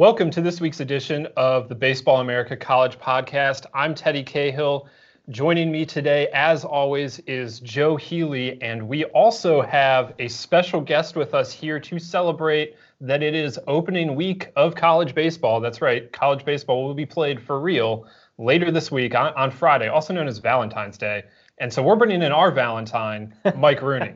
Welcome to this week's edition of the Baseball America College Podcast. I'm Teddy Cahill. Joining me today, as always, is Joe Healy, and we also have a special guest with us here to celebrate that it is opening week of college baseball. That's right, college baseball will be played for real later this week on Friday, also known as Valentine's Day. And so we're bringing in our Valentine, Mike Rooney.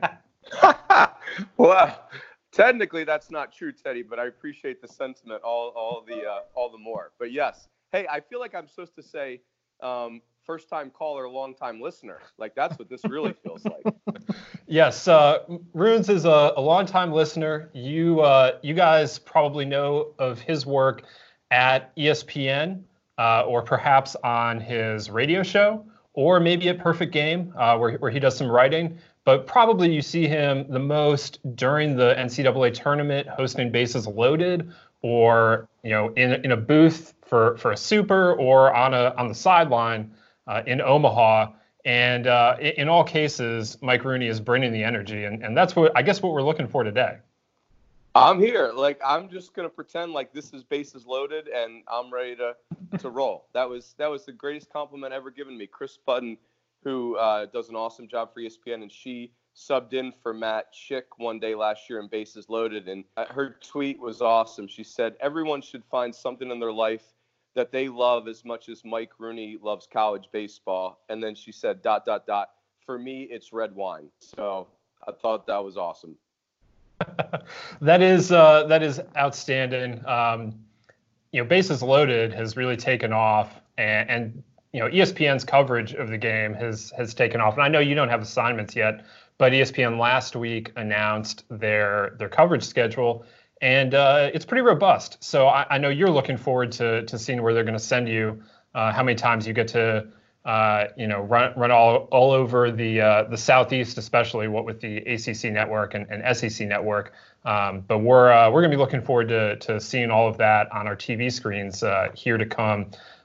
Well, technically that's not true, Teddy, but I appreciate the sentiment all the more. But yes, hey, I feel like I'm supposed to say first time caller, long time listener. Like that's what this really feels like. Yes, Runes is a longtime listener. You guys probably know of his work at ESPN or perhaps on his radio show, or maybe at Perfect Game where he does some writing. But probably you see him the most during the NCAA tournament, hosting Bases Loaded, or in a booth for a super, or on the sideline in Omaha. And in all cases, Mike Rooney is bringing the energy, and that's what we're looking for today. I'm here. Like I'm just gonna pretend like this is Bases Loaded, and I'm ready to roll. That was the greatest compliment ever given me. Chris Putton, who does an awesome job for ESPN, and she subbed in for Matt Schick one day last year in Bases Loaded, and her tweet was awesome. She said, everyone should find something in their life that they love as much as Mike Rooney loves college baseball. And then she said, ... For me, it's red wine. So I thought that was awesome. That is outstanding. Bases Loaded has really taken off, and ESPN's coverage of the game has taken off. And I know you don't have assignments yet, but ESPN last week announced their coverage schedule, and it's pretty robust. So I know you're looking forward to seeing where they're going to send you, how many times you get to run all over the Southeast, especially what with the ACC network and SEC network. But we're going to be looking forward to seeing all of that on our TV screens here to come.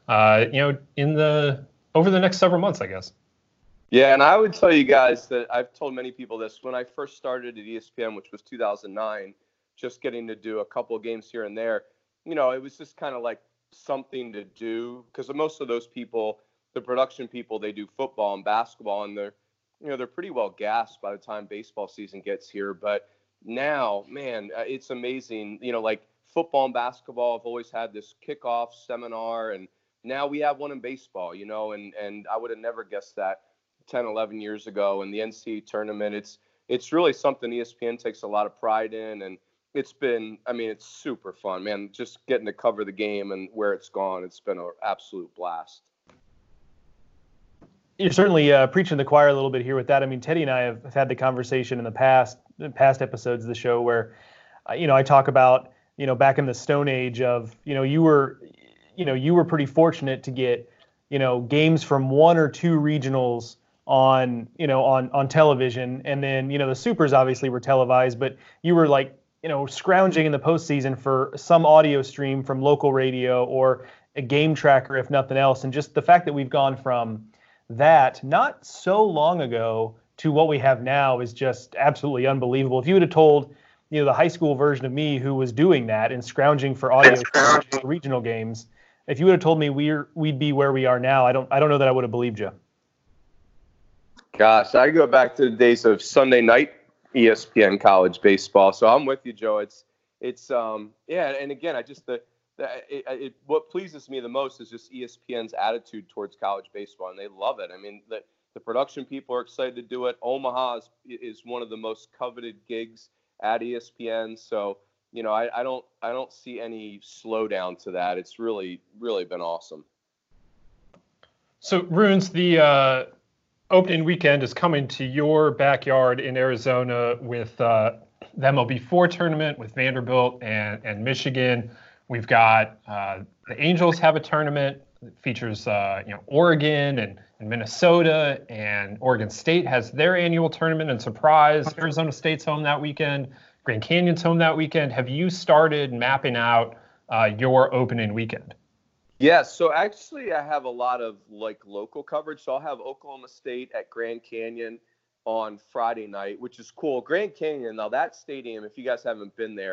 Over the next several months, I guess. Yeah, and I would tell you guys that I've told many people this. When I first started at ESPN, which was 2009, just getting to do a couple of games here and there, it was just kind of like something to do, because most of those people, the production people, they do football and basketball, and they're pretty well gassed by the time baseball season gets here. But now, man, it's amazing. Like football and basketball have always had this kickoff seminar, and now we have one in baseball, and I would have never guessed that 10, 11 years ago. And the NCAA tournament, it's really something ESPN takes a lot of pride in, and it's super fun, man. Just getting to cover the game and where it's gone, it's been an absolute blast. You're certainly preaching to the choir a little bit here with that. I mean, Teddy and I have had the conversation in the past episodes of the show where, I talk about, back in the Stone Age of, you were pretty fortunate to get, games from one or two regionals on television. And then, the supers obviously were televised, but you were like, scrounging in the postseason for some audio stream from local radio or a game tracker, if nothing else. And just the fact that we've gone from that not so long ago to what we have now is just absolutely unbelievable. If you would have told, the high school version of me who was doing that and scrounging for audio for regional games, if you would have told me we'd be where we are now, I don't know that I would have believed you. Gosh, I go back to the days of Sunday night ESPN college baseball. So I'm with you, Joe. It's yeah, and again, what pleases me the most is just ESPN's attitude towards college baseball, and they love it. I mean, the production people are excited to do it. Omaha is one of the most coveted gigs at ESPN, so I don't see any slowdown to that. It's really, really been awesome. So, Runes, the opening weekend is coming to your backyard in Arizona with the MLB4 tournament with Vanderbilt and Michigan. We've got the Angels have a tournament that features Oregon and Minnesota, and Oregon State has their annual tournament and surprise. Arizona State's home that weekend. Grand Canyon's home that weekend. Have you started mapping out your opening weekend? Yeah, so actually I have a lot of local coverage. So I'll have Oklahoma State at Grand Canyon on Friday night, which is cool. Grand Canyon, now that stadium, if you guys haven't been there,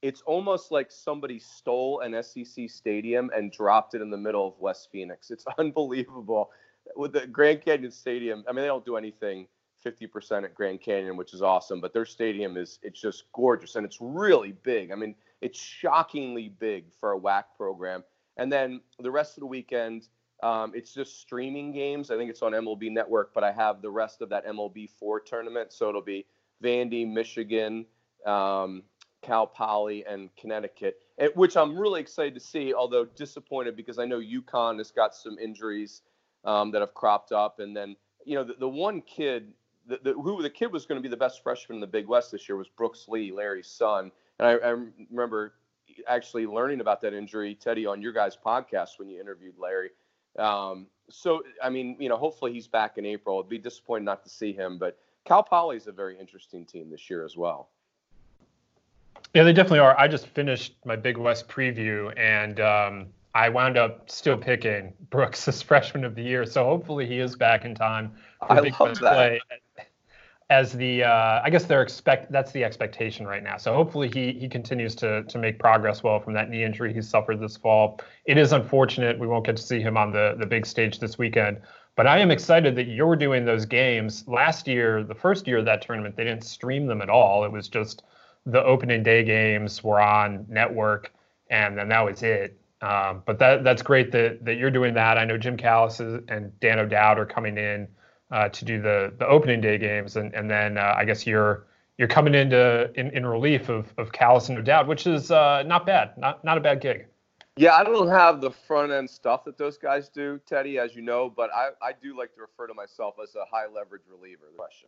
it's almost like somebody stole an SEC stadium and dropped it in the middle of West Phoenix. It's unbelievable. With the Grand Canyon Stadium, I mean, they don't do anything 50% at Grand Canyon, which is awesome, but their stadium it's just gorgeous, and it's really big. I mean, it's shockingly big for a WAC program. And then the rest of the weekend, it's just streaming games. I think it's on MLB Network, but I have the rest of that MLB4 tournament. So it'll be Vandy, Michigan, Cal Poly, and Connecticut, which I'm really excited to see, although disappointed because I know UConn has got some injuries that have cropped up. And then, the one kid, the kid was going to be the best freshman in the Big West this year was Brooks Lee, Larry's son. And I remember actually learning about that injury, Teddy, on your guys' podcast when you interviewed Larry. So, I mean, hopefully he's back in April. It'd be disappointing not to see him, but Cal Poly is a very interesting team this year as well. Yeah, they definitely are. I just finished my Big West preview, and I wound up still picking Brooks as freshman of the year. So hopefully he is back in time for Big West play. As the, I guess that's the expectation right now. So hopefully he continues to make progress well from that knee injury he suffered this fall. It is unfortunate we won't get to see him on the big stage this weekend. But I am excited that you're doing those games. Last year, the first year of that tournament, they didn't stream them at all. It was just the opening day games were on network, and then that was it. But that's great that you're doing that. I know Jim Callis and Dan O'Dowd are coming in to do the opening day games, and then I guess you're coming in relief of Callis and O'Dowd, which is not bad, not a bad gig. Yeah, I don't have the front end stuff that those guys do, Teddy, as you know, but I do like to refer to myself as a high leverage reliever. Question.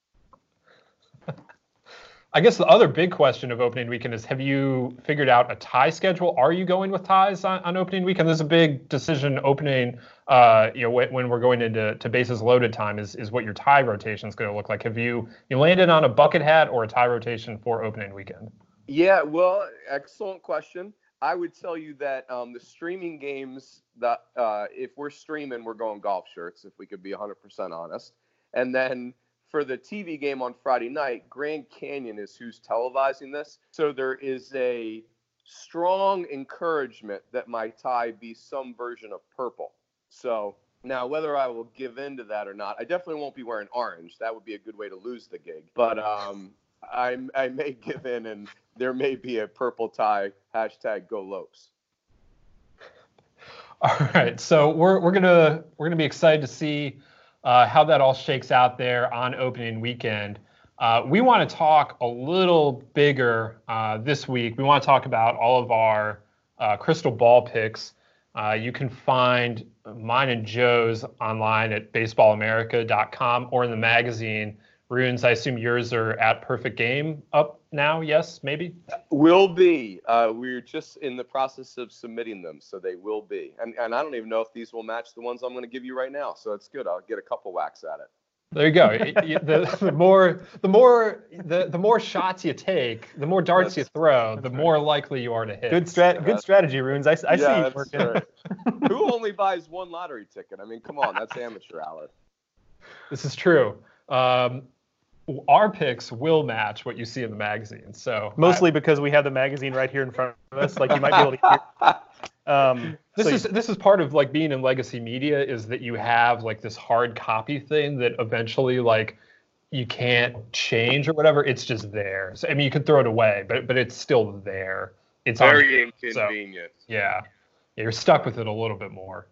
I guess the other big question of opening weekend is, have you figured out a tie schedule? Are you going with ties on opening weekend? There's a big decision opening, when we're going into bases loaded time is what your tie rotation is going to look like. Have you landed on a bucket hat or a tie rotation for opening weekend? Yeah, well, excellent question. I would tell you that the streaming games, that if we're streaming, we're going golf shirts, if we could be 100% honest. And then for the TV game on Friday night, Grand Canyon is who's televising this. So there is a strong encouragement that my tie be some version of purple. So now whether I will give in to that or not, I definitely won't be wearing orange. That would be a good way to lose the gig. But I may give in, and there may be a purple tie, #GoLopes. All right. So we're gonna be excited to see how that all shakes out there on opening weekend. We want to talk a little bigger this week. We want to talk about all of our crystal ball picks. You can find mine and Joe's online at baseballamerica.com or in the magazine. Runes, I assume yours are at Perfect Game up now, yes, maybe? Will be. We're just in the process of submitting them, so they will be. And I don't even know if these will match the ones I'm going to give you right now, so it's good. I'll get a couple whacks at it. There you go. The more shots you take, the more darts you throw, the more likely you are to hit. Good strategy, Runes. I see you working. Right. Who only buys one lottery ticket? I mean, come on, that's amateur hour. This is true. Our picks will match what you see in the magazine. So mostly because we have the magazine right here in front of us, like you might be able to hear. This is part of like being in legacy media, is that you have like this hard copy thing that eventually like you can't change or whatever. It's just there. So I mean, you could throw it away, but it's still there. It's very inconvenient. So, yeah, you're stuck with it a little bit more.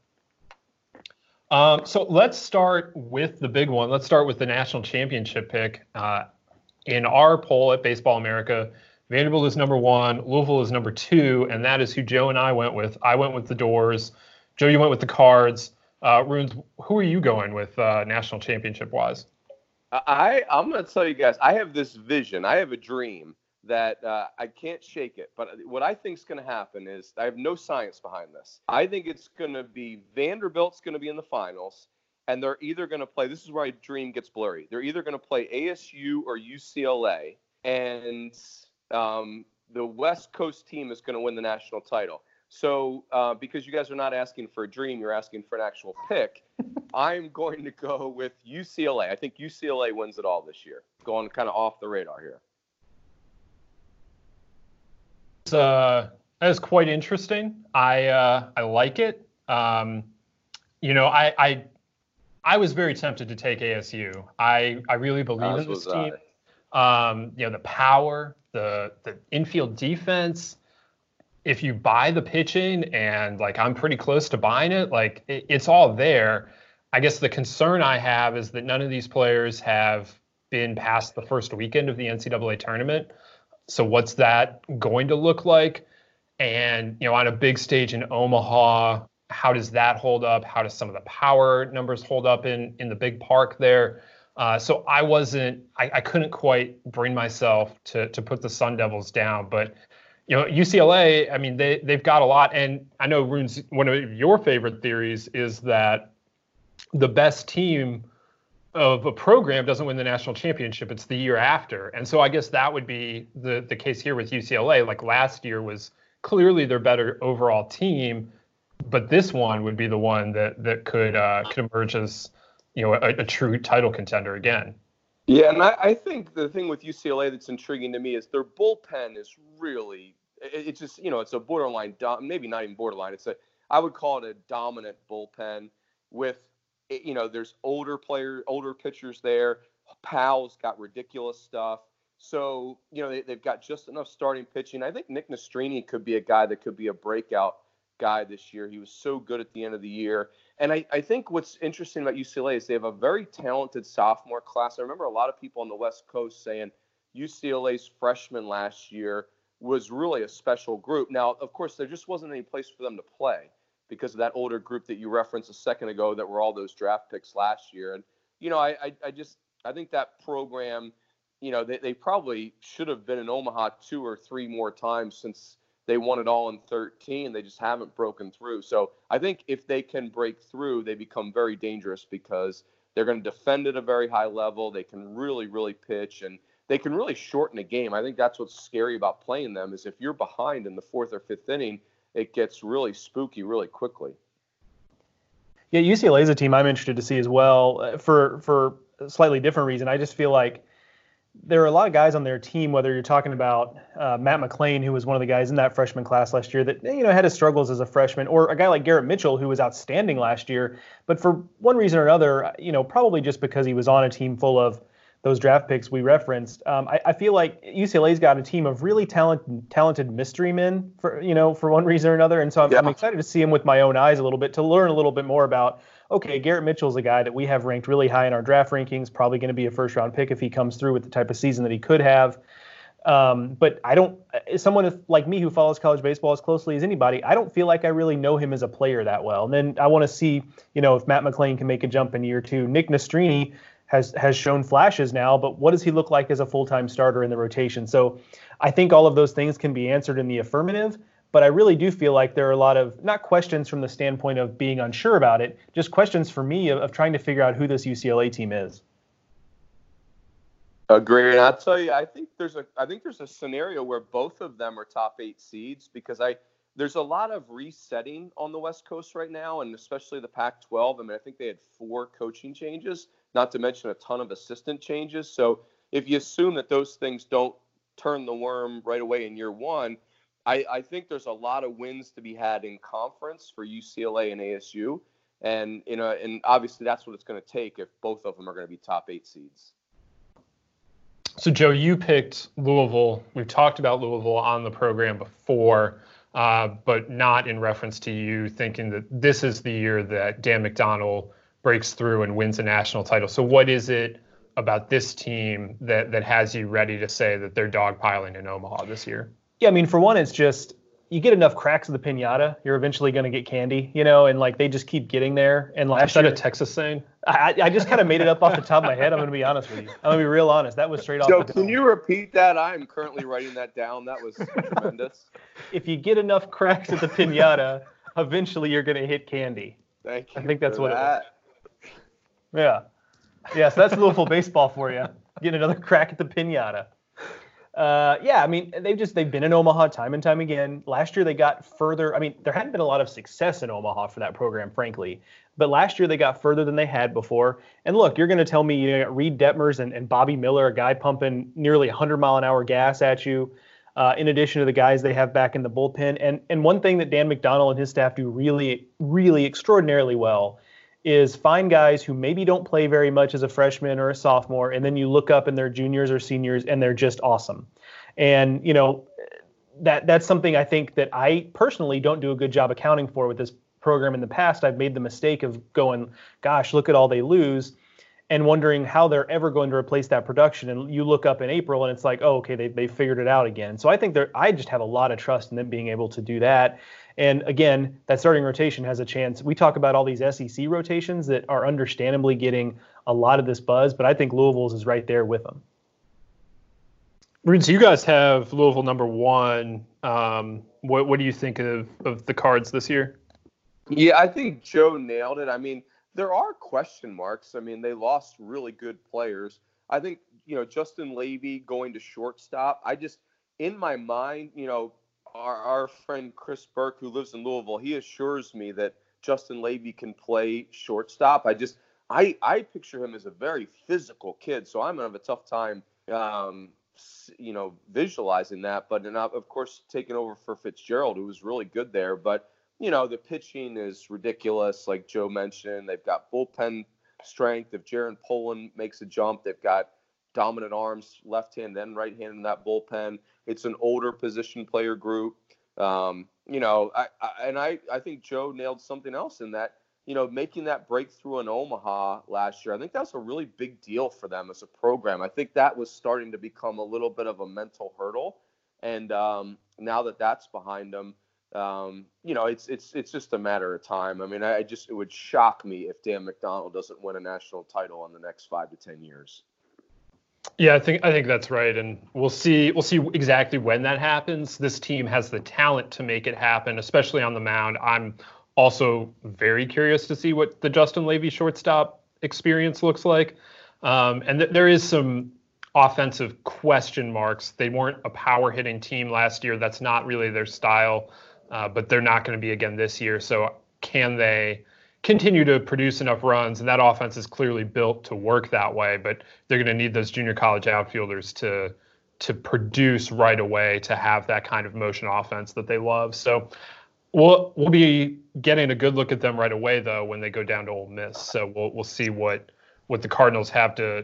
So let's start with the big one. Let's start with the national championship pick. In our poll at Baseball America, Vanderbilt is number 1, Louisville is number 2, and that is who Joe and I went with. I went with the Doors. Joe, you went with the Cards. Runes, who are you going with national championship wise? I'm going to tell you guys, I have this vision. I have a dream that I can't shake it. But what I think is going to happen is, I have no science behind this. I think it's going to be Vanderbilt's going to be in the finals, and they're either going to play, this is where my dream gets blurry, they're either going to play ASU or UCLA, and the West Coast team is going to win the national title. So because you guys are not asking for a dream, you're asking for an actual pick, I'm going to go with UCLA. I think UCLA wins it all this year. Going kind of off the radar here. that is quite interesting. I like it. I was very tempted to take ASU. I really believe in this team. The power, the infield defense. If you buy the pitching, and like I'm pretty close to buying it, like it's all there. I guess the concern I have is that none of these players have been past the first weekend of the NCAA tournament. So what's that going to look like? And, on a big stage in Omaha, how does that hold up? How does some of the power numbers hold up in the big park there? So I couldn't quite bring myself to put the Sun Devils down. But, UCLA, I mean, they've got a lot. And I know, Runes, one of your favorite theories is that the best team of a program doesn't win the national championship. It's the year after. And so I guess that would be the case here with UCLA. Like last year was clearly their better overall team, but this one would be the one that could emerge as, a true title contender again. Yeah, and I think the thing with UCLA that's intriguing to me is their bullpen is really, it's just, it's a borderline, maybe not even borderline. I would call it a dominant bullpen with, there's older pitchers there. Powell's got ridiculous stuff. So, they've got just enough starting pitching. I think Nick Nastrini could be a guy that could be a breakout guy this year. He was so good at the end of the year. And I think what's interesting about UCLA is they have a very talented sophomore class. I remember a lot of people on the West Coast saying UCLA's freshman last year was really a special group. Now, of course, there just wasn't any place for them to play because of that older group that you referenced a second ago that were all those draft picks last year. And, I think that program, they probably should have been in Omaha 2 or 3 more times since they won it all in 2013. They just haven't broken through. So I think if they can break through, they become very dangerous because they're going to defend at a very high level. They can really, really pitch, and they can really shorten a game. I think that's what's scary about playing them is if you're behind in the 4th or 5th inning, it gets really spooky really quickly. Yeah, UCLA is a team I'm interested to see as well for a slightly different reason. I just feel like there are a lot of guys on their team, whether you're talking about Matt McClain, who was one of the guys in that freshman class last year that, had his struggles as a freshman, or a guy like Garrett Mitchell, who was outstanding last year. But for one reason or another, probably just because he was on a team full of those draft picks we referenced, I feel like UCLA's got a team of really talented mystery men for one reason or another. And so I'm excited to see him with my own eyes a little bit, to learn a little bit more about, okay, Garrett Mitchell's a guy that we have ranked really high in our draft rankings, probably going to be a first-round pick if he comes through with the type of season that he could have. But someone like me who follows college baseball as closely as anybody, I don't feel like I really know him as a player that well. And then I want to see, if Matt McClain can make a jump in year 2. Nick Nastrini has shown flashes now, but what does he look like as a full-time starter in the rotation? So I think all of those things can be answered in the affirmative, but I really do feel like there are a lot of, not questions from the standpoint of being unsure about it, just questions for me of trying to figure out who this UCLA team is. Agreed. And I'll tell you, I think there's a scenario where both of them are top 8 seeds because there's a lot of resetting on the West Coast right now, and especially the Pac-12. I mean, I think they had 4 coaching changes, not to mention a ton of assistant changes. So if you assume that those things don't turn the worm right away in year 1, I think there's a lot of wins to be had in conference for UCLA and ASU. And, and obviously that's what it's going to take if both of them are going to be top 8 seeds. So, Joe, you picked Louisville. We've talked about Louisville on the program before, but not in reference to you thinking that this is the year that Dan McDonnell breaks through and wins a national title. So what is it about this team that has you ready to say that they're dogpiling in Omaha this year? Yeah, I mean, for one, it's just you get enough cracks of the piñata, you're eventually going to get candy, and like they just keep getting there. And last year, is that a Texas saying? I just kind of made it up off the top of my head. I'm going to be honest with you. I'm going to be real honest. That was straight off the dome. Can you repeat that? I'm currently writing that down. That was tremendous. If you get enough cracks at the piñata, eventually you're going to hit candy. Thank you. I think that's what that. it was. Yeah, so that's Louisville baseball for you. Get another crack at the piñata. I mean, they've been in Omaha time and time again. Last year they got further. I mean, there hadn't been a lot of success in Omaha for that program, frankly. But last year they got further than they had before. And look, you're going to tell me you got Reed Detmers and Bobby Miller, a guy pumping nearly 100-mile-an-hour gas at you. in addition to the guys they have back in the bullpen. And one thing that Dan McDonnell and his staff do really, really extraordinarily well is find guys who maybe don't play very much as a freshman or a sophomore, and then you look up and they're juniors or seniors and they're just awesome. And, that's something I think that I personally don't do a good job accounting for with this program in the past. I've made the mistake of going, gosh, look at all they lose, and wondering how they're ever going to replace that production. And you look up in April and it's like, oh, okay, they figured it out again. So I think I just have a lot of trust in them being able to do that. And again, that starting rotation has a chance. We talk about all these SEC rotations that are understandably getting a lot of this buzz, but I think Louisville's is right there with them. Rune, so you guys have Louisville number 1. What do you think of the Cards this year? Yeah, I think Joe nailed it. I mean, there are question marks. I mean, they lost really good players. I think, Justin Levy going to shortstop. In my mind, our friend Chris Burke, who lives in Louisville, he assures me that Justin Levy can play shortstop. I picture him as a very physical kid, so I'm going to have a tough time, visualizing that. But of course, taking over for Fitzgerald, who was really good there. But the pitching is ridiculous, like Joe mentioned. They've got bullpen strength. If Jaron Poland makes a jump, they've got dominant arms, left hand and right hand in that bullpen. It's an older position player group. I think Joe nailed something else in that, making that breakthrough in Omaha last year. I think that's a really big deal for them as a program. I think that was starting to become a little bit of a mental hurdle. And now that that's behind them, it's just a matter of time. I mean, it would shock me if Dan McDonnell doesn't win a national title in the next 5 to 10 years. Yeah, I think that's right, and we'll see exactly when that happens. This team has the talent to make it happen, especially on the mound. I'm also very curious to see what the Justin Levy shortstop experience looks like, and there is some offensive question marks. They weren't a power hitting team last year. That's not really their style, but they're not going to be again this year. So can they continue to produce enough runs? And that offense is clearly built to work that way, but they're going to need those junior college outfielders to produce right away, to have that kind of motion offense that they love. So we'll be getting a good look at them right away, though, when they go down to Ole Miss. So we'll see what the Cardinals have to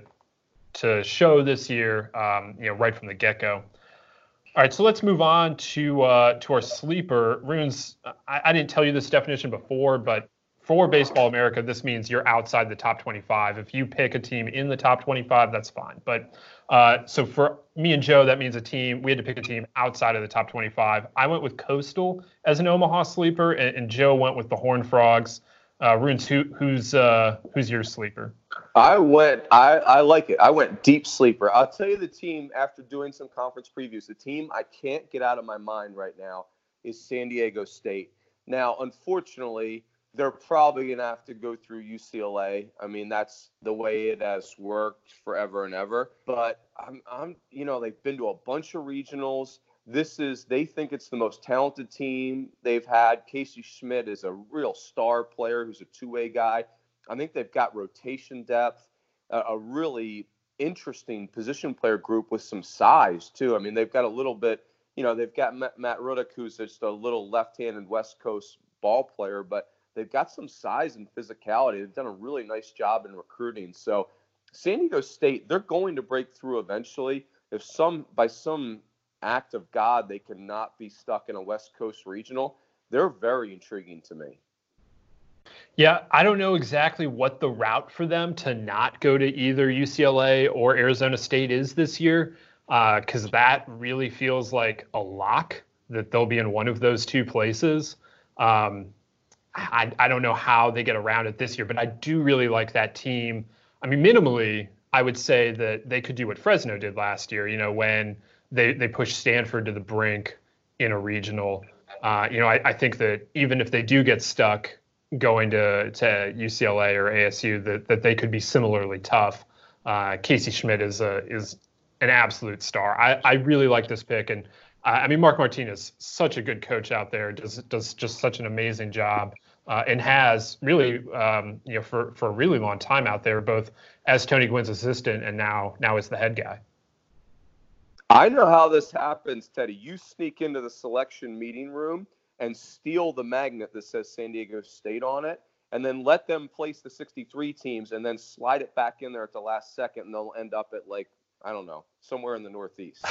show this year, right from the get-go. All right, so let's move on to our sleeper. Runes, I didn't tell you this definition before, but for Baseball America, this means you're outside the top 25. If you pick a team in the top 25, that's fine. But so for me and Joe, that means we had to pick a team outside of the top 25. I went with Coastal as an Omaha sleeper, and Joe went with the Horned Frogs. Runes, who's your sleeper? I like it. I went deep sleeper. I'll tell you the team, after doing some conference previews, the team I can't get out of my mind right now is San Diego State. Now, unfortunately, they're probably going to have to go through UCLA. I mean, that's the way it has worked forever and ever. But they've been to a bunch of regionals. They think it's the most talented team they've had. Casey Schmidt is a real star player who's a two-way guy. I think they've got rotation depth, a really interesting position player group with some size too. I mean, they've got a little bit, they've got Matt Ruddick, who's just a little left-handed West Coast ball player, but they've got some size and physicality. They've done a really nice job in recruiting. So San Diego State, they're going to break through eventually. If by some act of God, they cannot be stuck in a West Coast regional, they're very intriguing to me. Yeah, I don't know exactly what the route for them to not go to either UCLA or Arizona State is this year, because that really feels like a lock that they'll be in one of those two places. I don't know how they get around it this year, but I do really like that team. I mean, minimally, I would say that they could do what Fresno did last year, when they pushed Stanford to the brink in a regional. I think that even if they do get stuck going to UCLA or ASU, that they could be similarly tough. Casey Schmidt is an absolute star. I really like this pick, and Mark Martinez, such a good coach out there, does just such an amazing job, and has really for a really long time out there, both as Tony Gwynn's assistant and now as the head guy. I know how this happens, Teddy. You sneak into the selection meeting room and steal the magnet that says San Diego State on it, and then let them place the 63 teams and then slide it back in there at the last second, and they'll end up at, like, I don't know, somewhere in the Northeast.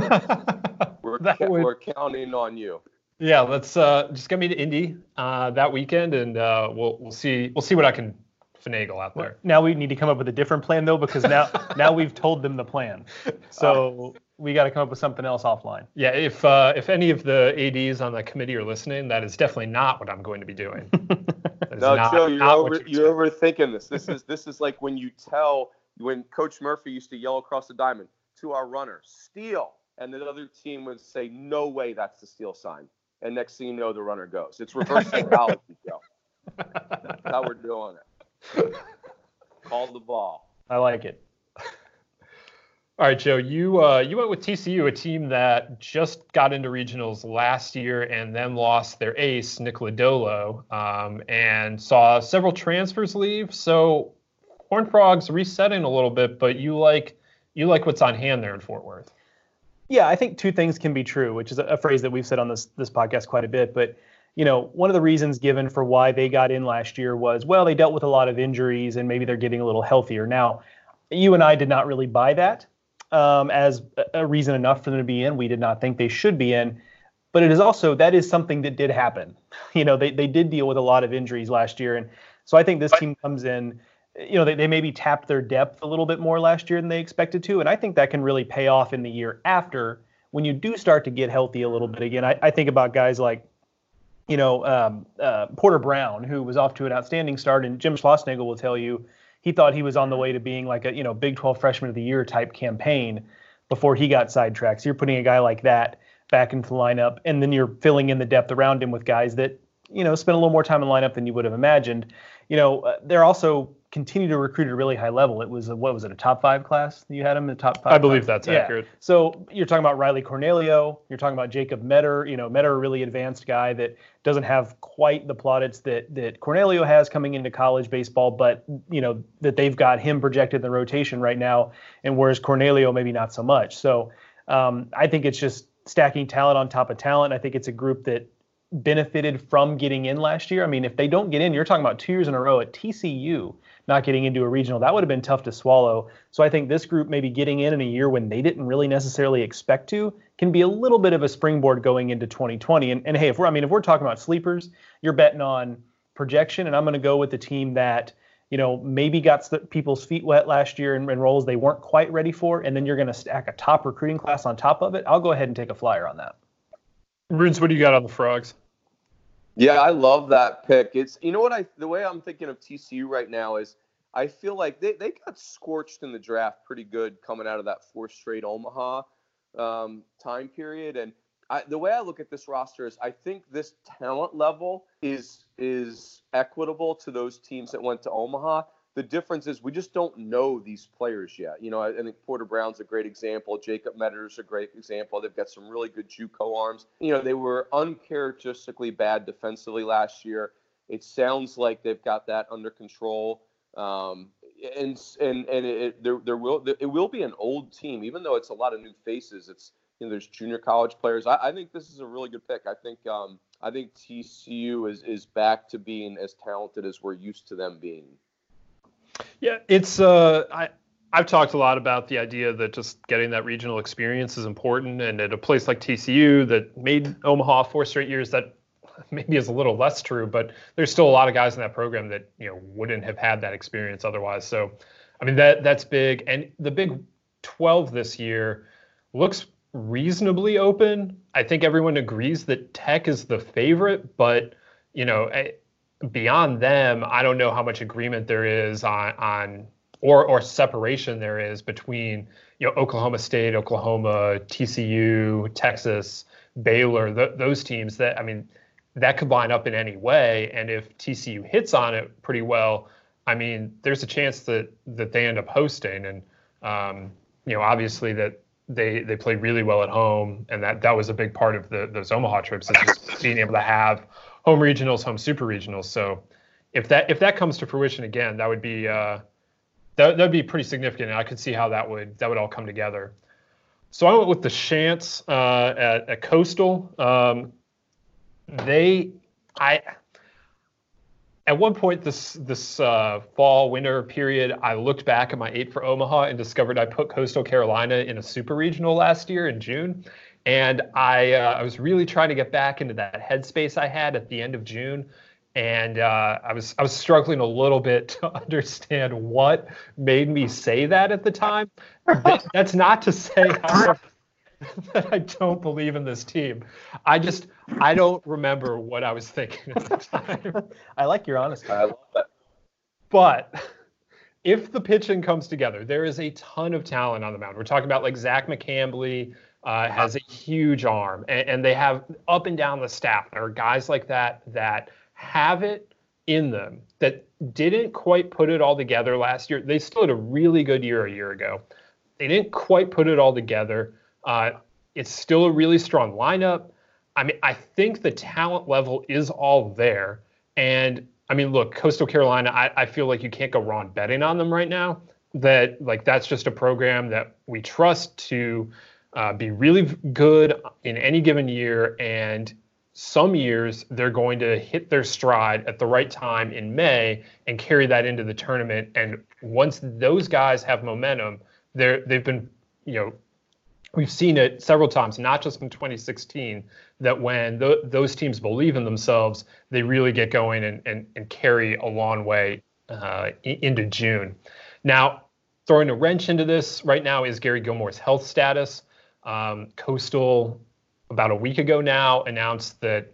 We're counting on you. Yeah, let's just get me to Indy that weekend, and we'll see what I can finagle out there. Now we need to come up with a different plan, though, because now we've told them the plan. So we got to come up with something else offline. Yeah, if any of the ADs on the committee are listening, that is definitely not what I'm going to be doing. No, Joe, you're overthinking this. This is like when Coach Murphy used to yell across the diamond to our runner, steal, and the other team would say, no way, that's the steal sign. And next thing you know, the runner goes. It's reverse psychology, Joe. That's how we're doing it. Call the ball. I like it. All right, Joe, you went with TCU, a team that just got into regionals last year and then lost their ace, Nick Lodolo, and saw several transfers leave. So Horned Frogs resetting a little bit, but you like what's on hand there in Fort Worth. Yeah, I think two things can be true, which is a phrase that we've said on this podcast quite a bit. But, one of the reasons given for why they got in last year was, well, they dealt with a lot of injuries and maybe they're getting a little healthier. Now, you and I did not really buy that as a reason enough for them to be in. We did not think they should be in. But that is something that did happen. They did deal with a lot of injuries last year. And so I think this team comes in. They maybe tapped their depth a little bit more last year than they expected to. And I think that can really pay off in the year after when you do start to get healthy a little bit again. I think about guys like, Porter Brown, who was off to an outstanding start. And Jim Schlossnagle will tell you he thought he was on the way to being like a, Big 12 Freshman of the Year type campaign before he got sidetracked. So you're putting a guy like that back into the lineup. And then you're filling in the depth around him with guys that, spend a little more time in the lineup than you would have imagined. They're also continue to recruit at a really high level. It was a top 5 class? You had him in the top 5? I believe that's accurate. So you're talking about Riley Cornelio. You're talking about Jacob Metter. Metter, a really advanced guy that doesn't have quite the plaudits that Cornelio has coming into college baseball, but, that they've got him projected in the rotation right now, and whereas Cornelio maybe not so much. So I think it's just stacking talent on top of talent. I think it's a group that benefited from getting in last year. I mean, if they don't get in, you're talking about 2 years in a row at TCU not getting into a regional. That would have been tough to swallow. So I think this group maybe getting in a year when they didn't really necessarily expect to can be a little bit of a springboard going into 2020. And hey, if we're talking about sleepers, you're betting on projection, and I'm going to go with the team that maybe got people's feet wet last year in roles they weren't quite ready for, and then you're going to stack a top recruiting class on top of it. I'll go ahead and take a flyer on that. Runes, what do you got on the Frogs? Yeah, I love that pick. It's the way I'm thinking of TCU right now is I feel like they got scorched in the draft pretty good coming out of that 4th straight Omaha time period. And the way I look at this roster is I think this talent level is equitable to those teams that went to Omaha. The difference is we just don't know these players yet. I think Porter Brown's a great example. Jacob Metter's a great example. They've got some really good JUCO arms. They were uncharacteristically bad defensively last year. It sounds like they've got that under control. It will be an old team, even though it's a lot of new faces. It's there's junior college players. I think this is a really good pick. I think TCU is back to being as talented as we're used to them being. Yeah, it's I've talked a lot about the idea that just getting that regional experience is important, and at a place like TCU that made Omaha 4 straight years, that maybe is a little less true, but there's still a lot of guys in that program that wouldn't have had that experience otherwise. So, I mean that's big, and the Big 12 this year looks reasonably open. I think everyone agrees that Tech is the favorite, but beyond them, I don't know how much agreement there is on or separation there is between Oklahoma State, Oklahoma, TCU, Texas, Baylor, those teams that that could line up in any way. And if TCU hits on it pretty well, there's a chance that they end up hosting. And obviously that they played really well at home, and that was a big part of those Omaha trips, is just being able to have home regionals, home super regionals. So if that comes to fruition again, that would be that'd be pretty significant. And I could see how that would all come together. So I went with the Chants at Coastal. At one point this fall winter period, I looked back at my 8 for Omaha and discovered I put Coastal Carolina in a super regional last year in June, and I was really trying to get back into that headspace I had at the end of June, and I was struggling a little bit to understand what made me say that at the time. That's not to say that I don't believe in this team. I don't remember what I was thinking at the time. I like your honesty. I love that. But if the pitching comes together, there is a ton of talent on the mound. We're talking about like Zach McCambley has a huge arm, and they have up and down the staff. There are guys like that have it in them that didn't quite put it all together last year. They still had a really good year a year ago. They didn't quite put it all together. It's still a really strong lineup. I mean, I think the talent level is all there. And I mean, look, Coastal Carolina, I feel like you can't go wrong betting on them right now. That's just a program that we trust to be really good in any given year. And some years they're going to hit their stride at the right time in May and carry that into the tournament. And once those guys have momentum, they've been, we've seen it several times, not just in 2016, that when those teams believe in themselves, they really get going and carry a long way into June. Now, throwing a wrench into this right now is Gary Gilmore's health status. Coastal, about a week ago now, announced that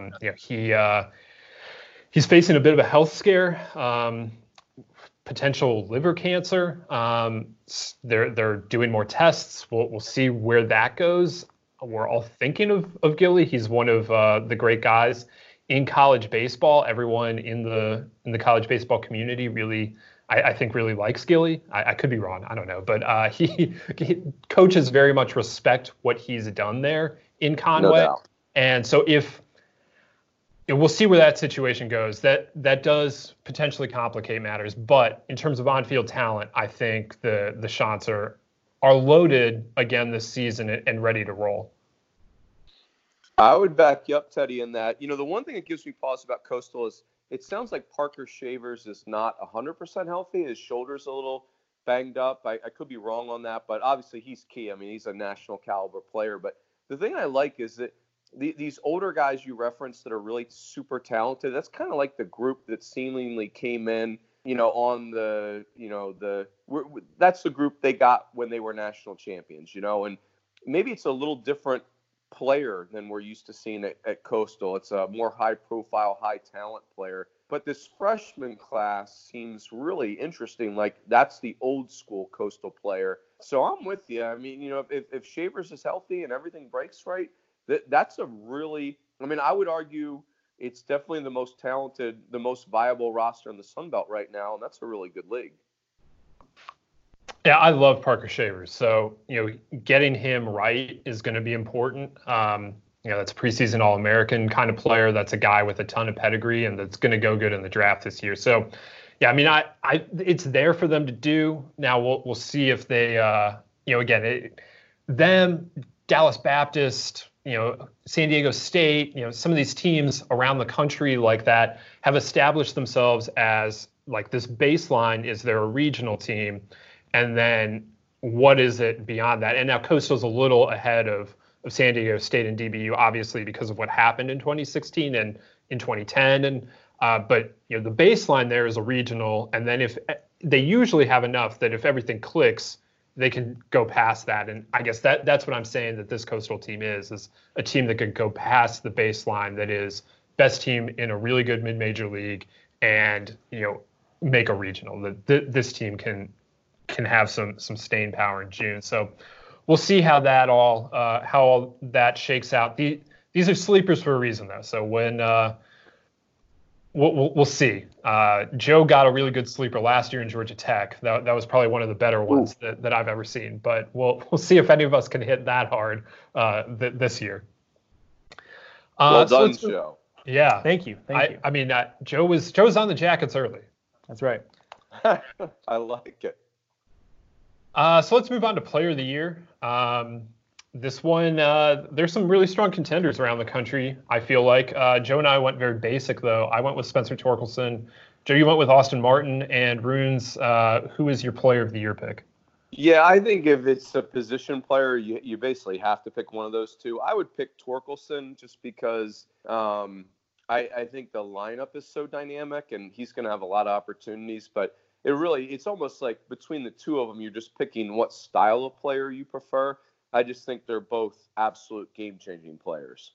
he's facing a bit of a health scare. Potential liver cancer. They're doing more tests. We'll see where that goes. We're all thinking of Gilly. He's one of the great guys in college baseball. Everyone in the college baseball community really, I think, really likes Gilly. I could be wrong. I don't know, but coaches very much respect what he's done there in Conway. No doubt. And so we'll see where that situation goes. That does potentially complicate matters, but in terms of on-field talent, I think the Chants are loaded again this season and ready to roll. I would back you up, Teddy, in that. The one thing that gives me pause about Coastal is it sounds like Parker Shavers is not 100% healthy. His shoulder's a little banged up. I could be wrong on that, but obviously he's key. I mean, he's a national caliber player. But the thing I like is that these older guys you referenced that are really super talented, that's kind of like the group that seemingly came in, on that's the group they got when they were national champions, and maybe it's a little different player than we're used to seeing at Coastal. It's a more high profile, high talent player. But this freshman class seems really interesting. Like, that's the old school Coastal player. So I'm with you. I mean, if Shavers is healthy and everything breaks right, that's a really, I would argue it's definitely the most talented, the most viable roster in the Sun Belt right now, and that's a really good league. Yeah, I love Parker Shavers. So, getting him right is going to be important. That's a preseason All-American kind of player. That's a guy with a ton of pedigree and that's going to go good in the draft this year. So, yeah, it's there for them to do. Now we'll see if they, Dallas Baptist, San Diego State, some of these teams around the country like that have established themselves as like this baseline is they're a regional team. And then what is it beyond that? And now Coastal's a little ahead of San Diego State and DBU, obviously, because of what happened in 2016 and in 2010. But the baseline there is a regional. And then if they usually have enough that if everything clicks, they can go past that. And I guess that's what I'm saying that this Coastal team is a team that could go past the baseline that is best team in a really good mid-major league and, make a regional. This team can have some staying power in June. So we'll see how all that shakes out. These are sleepers for a reason, though. So when we'll see. Joe got a really good sleeper last year in Georgia Tech. That was probably one of the better ones that I've ever seen. But we'll see if any of us can hit that hard this year. Well done, Joe. Yeah, thank you. I mean, Joe was on the Jackets early. That's right. I like it. So let's move on to Player of the Year. This one, there's some really strong contenders around the country, I feel like. Joe and I went very basic, though. I went with Spencer Torkelson. Joe, you went with Austin Martin. And Runes, who is your player of the year pick? Yeah, I think if it's a position player, you basically have to pick one of those two. I would pick Torkelson just because I think the lineup is so dynamic and he's going to have a lot of opportunities. But it's almost like between the two of them, you're just picking what style of player you prefer. I just think they're both absolute game-changing players.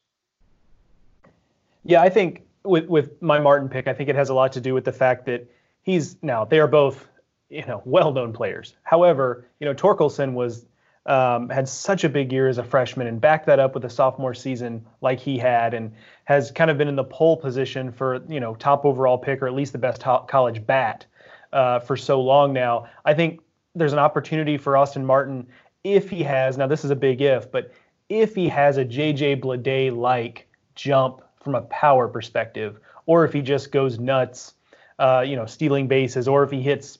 Yeah, I think with my Martin pick, I think it has a lot to do with the fact that they are both, well-known players. However, Torkelson had such a big year as a freshman and backed that up with a sophomore season like he had, and has kind of been in the pole position for, top overall pick or at least the best college bat for so long now. I think there's an opportunity for Austin Martin if he has, now this is a big if, but if he has a JJ Bleday-like jump from a power perspective, or if he just goes nuts, stealing bases, or if he hits,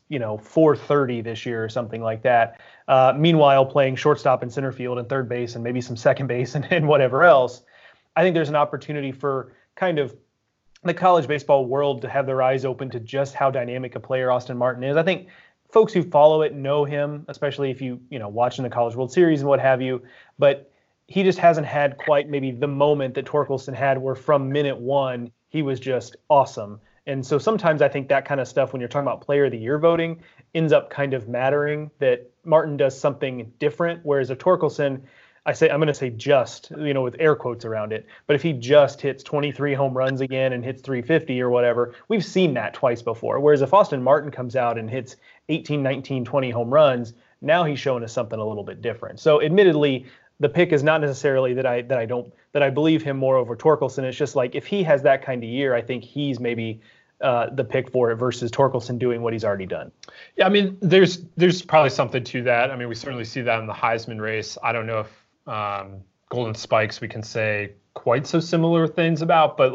430 this year or something like that. Meanwhile, playing shortstop and center field and third base and maybe some second base and whatever else, I think there's an opportunity for kind of the college baseball world to have their eyes open to just how dynamic a player Austin Martin is. I think folks who follow it know him, especially if you watching the College World Series and what have you, but he just hasn't had quite maybe the moment that Torkelson had where from minute one, he was just awesome. And so sometimes I think that kind of stuff, when you're talking about player of the year voting, ends up kind of mattering, that Martin does something different. Whereas if Torkelson, I'm going to say just, with air quotes around it, but if he just hits 23 home runs again and hits 350 or whatever, we've seen that twice before. Whereas if Austin Martin comes out and hits 18, 19, 20 home runs, now he's showing us something a little bit different. So admittedly, the pick is not necessarily that I believe him more over Torkelson. It's just like if he has that kind of year, I think he's maybe the pick for it versus Torkelson doing what he's already done. Yeah, I mean, there's probably something to that. I mean, we certainly see that in the Heisman race. I don't know if Golden Spikes we can say quite so similar things about, but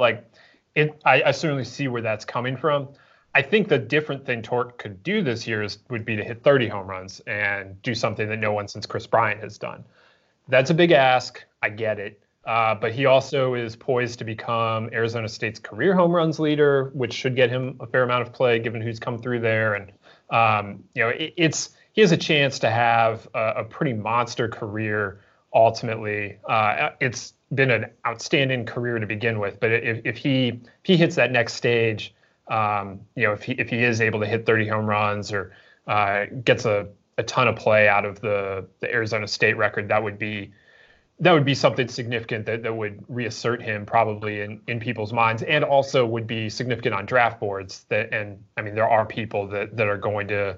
I certainly see where that's coming from. I think the different thing Torque could do this year would be to hit 30 home runs and do something that no one since Chris Bryant has done. That's a big ask. I get it. But he also is poised to become Arizona State's career home runs leader, which should get him a fair amount of play given who's come through there. And, he has a chance to have a pretty monster career ultimately. It's been an outstanding career to begin with. But if he hits that next stage, if he is able to hit 30 home runs or gets a ton of play out of the Arizona State record, that would be something significant that would reassert him probably in people's minds, and also would be significant on draft boards. And I mean, there are people that are going to,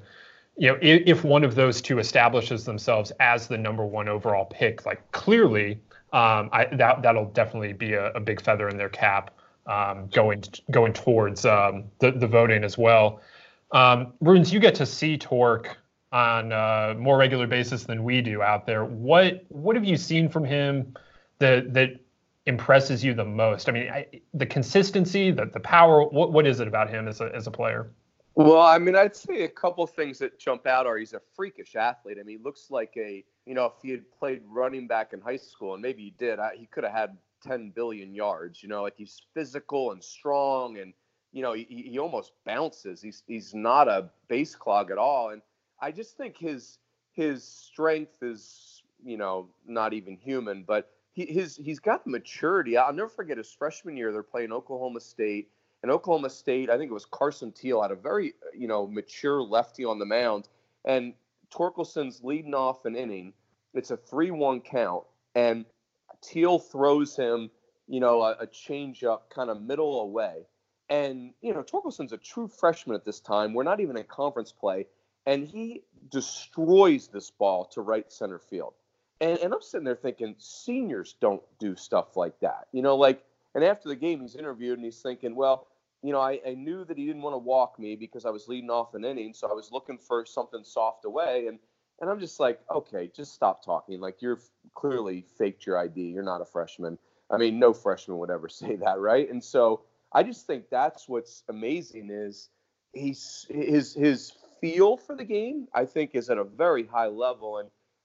if one of those two establishes themselves as the number one overall pick, like clearly, that'll definitely be a big feather in their cap going towards the voting as well. Runes, you get to see Torque on a more regular basis than we do out there. What have you seen from him that impresses you the most? I mean, the consistency, the power. What is it about him as a player? Well, I mean, I'd say a couple things that jump out are he's a freakish athlete. I mean, he looks like if he had played running back in high school, and maybe he did, he could have had 10 billion yards. Like he's physical and strong, and he almost bounces. He's not a base clog at all, and I just think his strength is, not even human, but he's got the maturity. I'll never forget his freshman year. They're playing Oklahoma State, and Oklahoma State, I think it was Carson Teal, had a very, mature lefty on the mound, and Torkelson's leading off an inning. It's a 3-1 count, and Teal throws him, a changeup kind of middle away. And, Torkelson's a true freshman at this time. We're not even in conference play. And he destroys this ball to right center field. And I'm sitting there thinking, seniors don't do stuff like that. And after the game, he's interviewed and he's thinking, well, I knew that he didn't want to walk me because I was leading off an inning. So I was looking for something soft away. And I'm just like, okay, just stop talking. Like, you're clearly faked your ID. You're not a freshman. I mean, no freshman would ever say that, right? And so I just think that's what's amazing is his feel for the game, I think, is at a very high level. And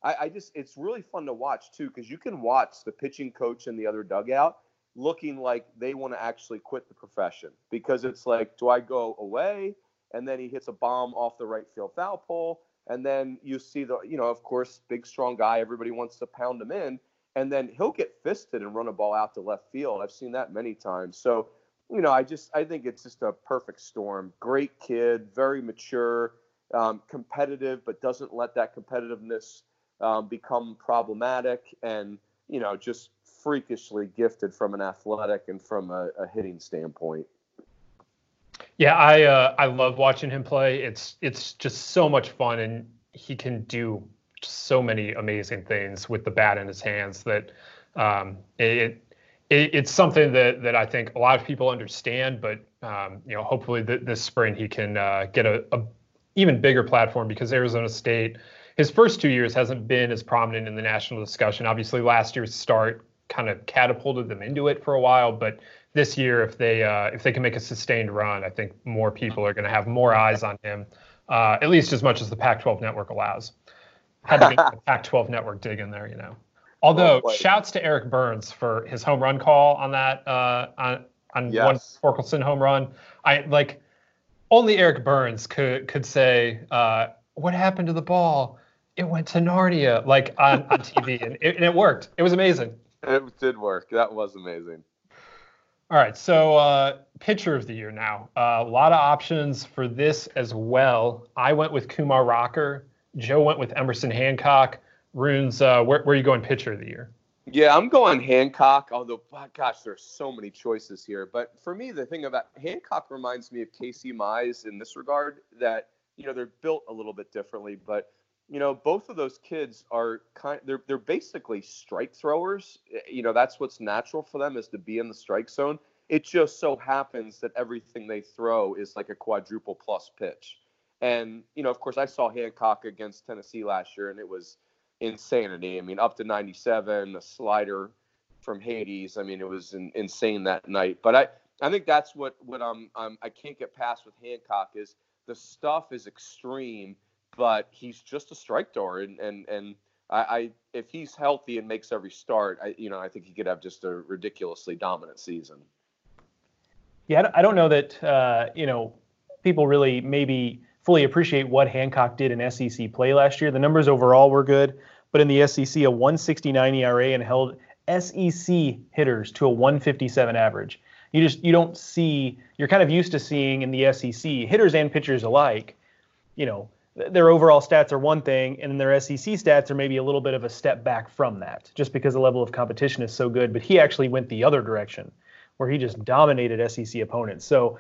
I just, it's really fun to watch too, because you can watch the pitching coach in the other dugout looking like they want to actually quit the profession, because it's like, do I go away? And then he hits a bomb off the right field foul pole. And then you see of course, big, strong guy. Everybody wants to pound him in. And then he'll get fisted and run a ball out to left field. I've seen that many times. So, I think it's just a perfect storm. Great kid, very mature, competitive, but doesn't let that competitiveness become problematic, and, just freakishly gifted from an athletic and from a hitting standpoint. Yeah, I love watching him play. It's just so much fun, and he can do so many amazing things with the bat in his hands that it's something that I think a lot of people understand. But hopefully this spring he can get a even bigger platform, because Arizona State, his first 2 years hasn't been as prominent in the national discussion. Obviously, last year's start kind of catapulted them into it for a while, but this year, if they can make a sustained run, I think more people are going to have more eyes on him, at least as much as the Pac-12 network allows. Had to get the Pac-12 network dig in there, Although, shouts to Eric Burns for his home run call on that on Yes. one Torkelson home run. Only Eric Burns could say, what happened to the ball? It went to Narnia, like on TV, and it worked. It was amazing. It did work. That was amazing. All right, so pitcher of the year now. A lot of options for this as well. I went with Kumar Rocker. Joe went with Emerson Hancock. Runes, where are you going pitcher of the year? Yeah, I'm going Hancock, although, gosh, there's so many choices here. But for me, the thing about Hancock reminds me of Casey Mize in this regard, that, they're built a little bit differently. But, both of those kids are they're basically strike throwers. That's what's natural for them, is to be in the strike zone. It just so happens that everything they throw is like a quadruple plus pitch. And, of course, I saw Hancock against Tennessee last year, and it was insanity. I mean, up to 97, a slider from Hades. I mean, it was insane that night. But I think that's what I can't get past with Hancock, is the stuff is extreme, but he's just a strike thrower. And I if he's healthy and makes every start, I think he could have just a ridiculously dominant season. Yeah, I don't know that people really maybe fully appreciate what Hancock did in SEC play last year. The numbers overall were good, but in the SEC, a 1.69 ERA and held SEC hitters to a 1.57 average. You don't see, you're kind of used to seeing in the SEC, hitters and pitchers alike, their overall stats are one thing, and then their SEC stats are maybe a little bit of a step back from that, just because the level of competition is so good. But he actually went the other direction, where he just dominated SEC opponents. So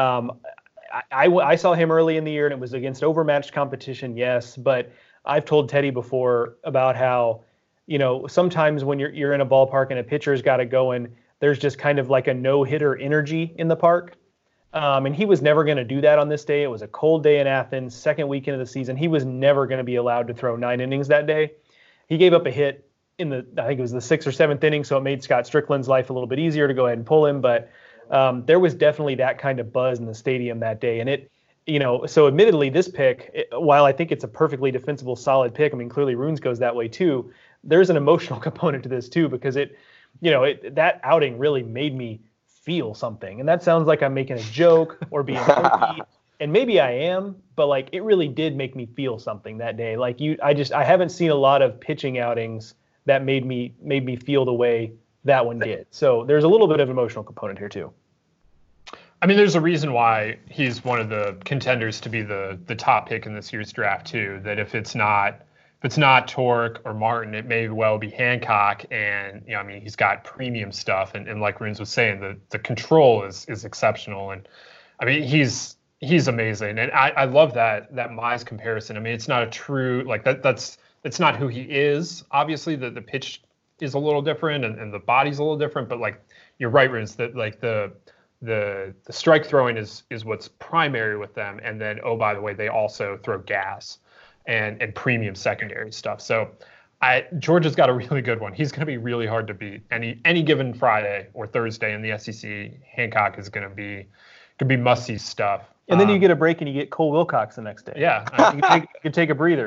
I saw him early in the year, and it was against overmatched competition, yes. But I've told Teddy before about how, sometimes when you're in a ballpark and a pitcher's got it going, there's just kind of like a no-hitter energy in the park. And he was never going to do that on this day. It was a cold day in Athens, second weekend of the season. He was never going to be allowed to throw 9 innings that day. He gave up a hit in I think it was the 6th or 7th inning, so it made Scott Strickland's life a little bit easier to go ahead and pull him. But there was definitely that kind of buzz in the stadium that day. And so admittedly, this pick, while I think it's a perfectly defensible, solid pick, I mean, clearly Runes goes that way too. There's an emotional component to this too, because that outing really made me feel something. And that sounds like I'm making a joke or being hokey, and maybe I am, but it really did make me feel something that day. I haven't seen a lot of pitching outings that made me feel the way that one did. So there's a little bit of emotional component here too. I mean, there's a reason why he's one of the contenders to be the top pick in this year's draft too. That if it's not Torque or Martin, it may well be Hancock. And he's got premium stuff, and like Runes was saying, the control is exceptional. And I mean, he's amazing. And I love that Mize comparison. I mean, it's not a true it's not who he is. Obviously, the pitch is a little different, and the body's a little different. But you're right, Runes, that the strike throwing is what's primary with them. And then, oh, by the way, they also throw gas and premium secondary stuff. So Georgia's got a really good one. He's going to be really hard to beat any given Friday or Thursday in the SEC. Hancock is going to be must-see stuff. And then you get a break and you get Cole Wilcox the next day. Yeah. You can take a breather.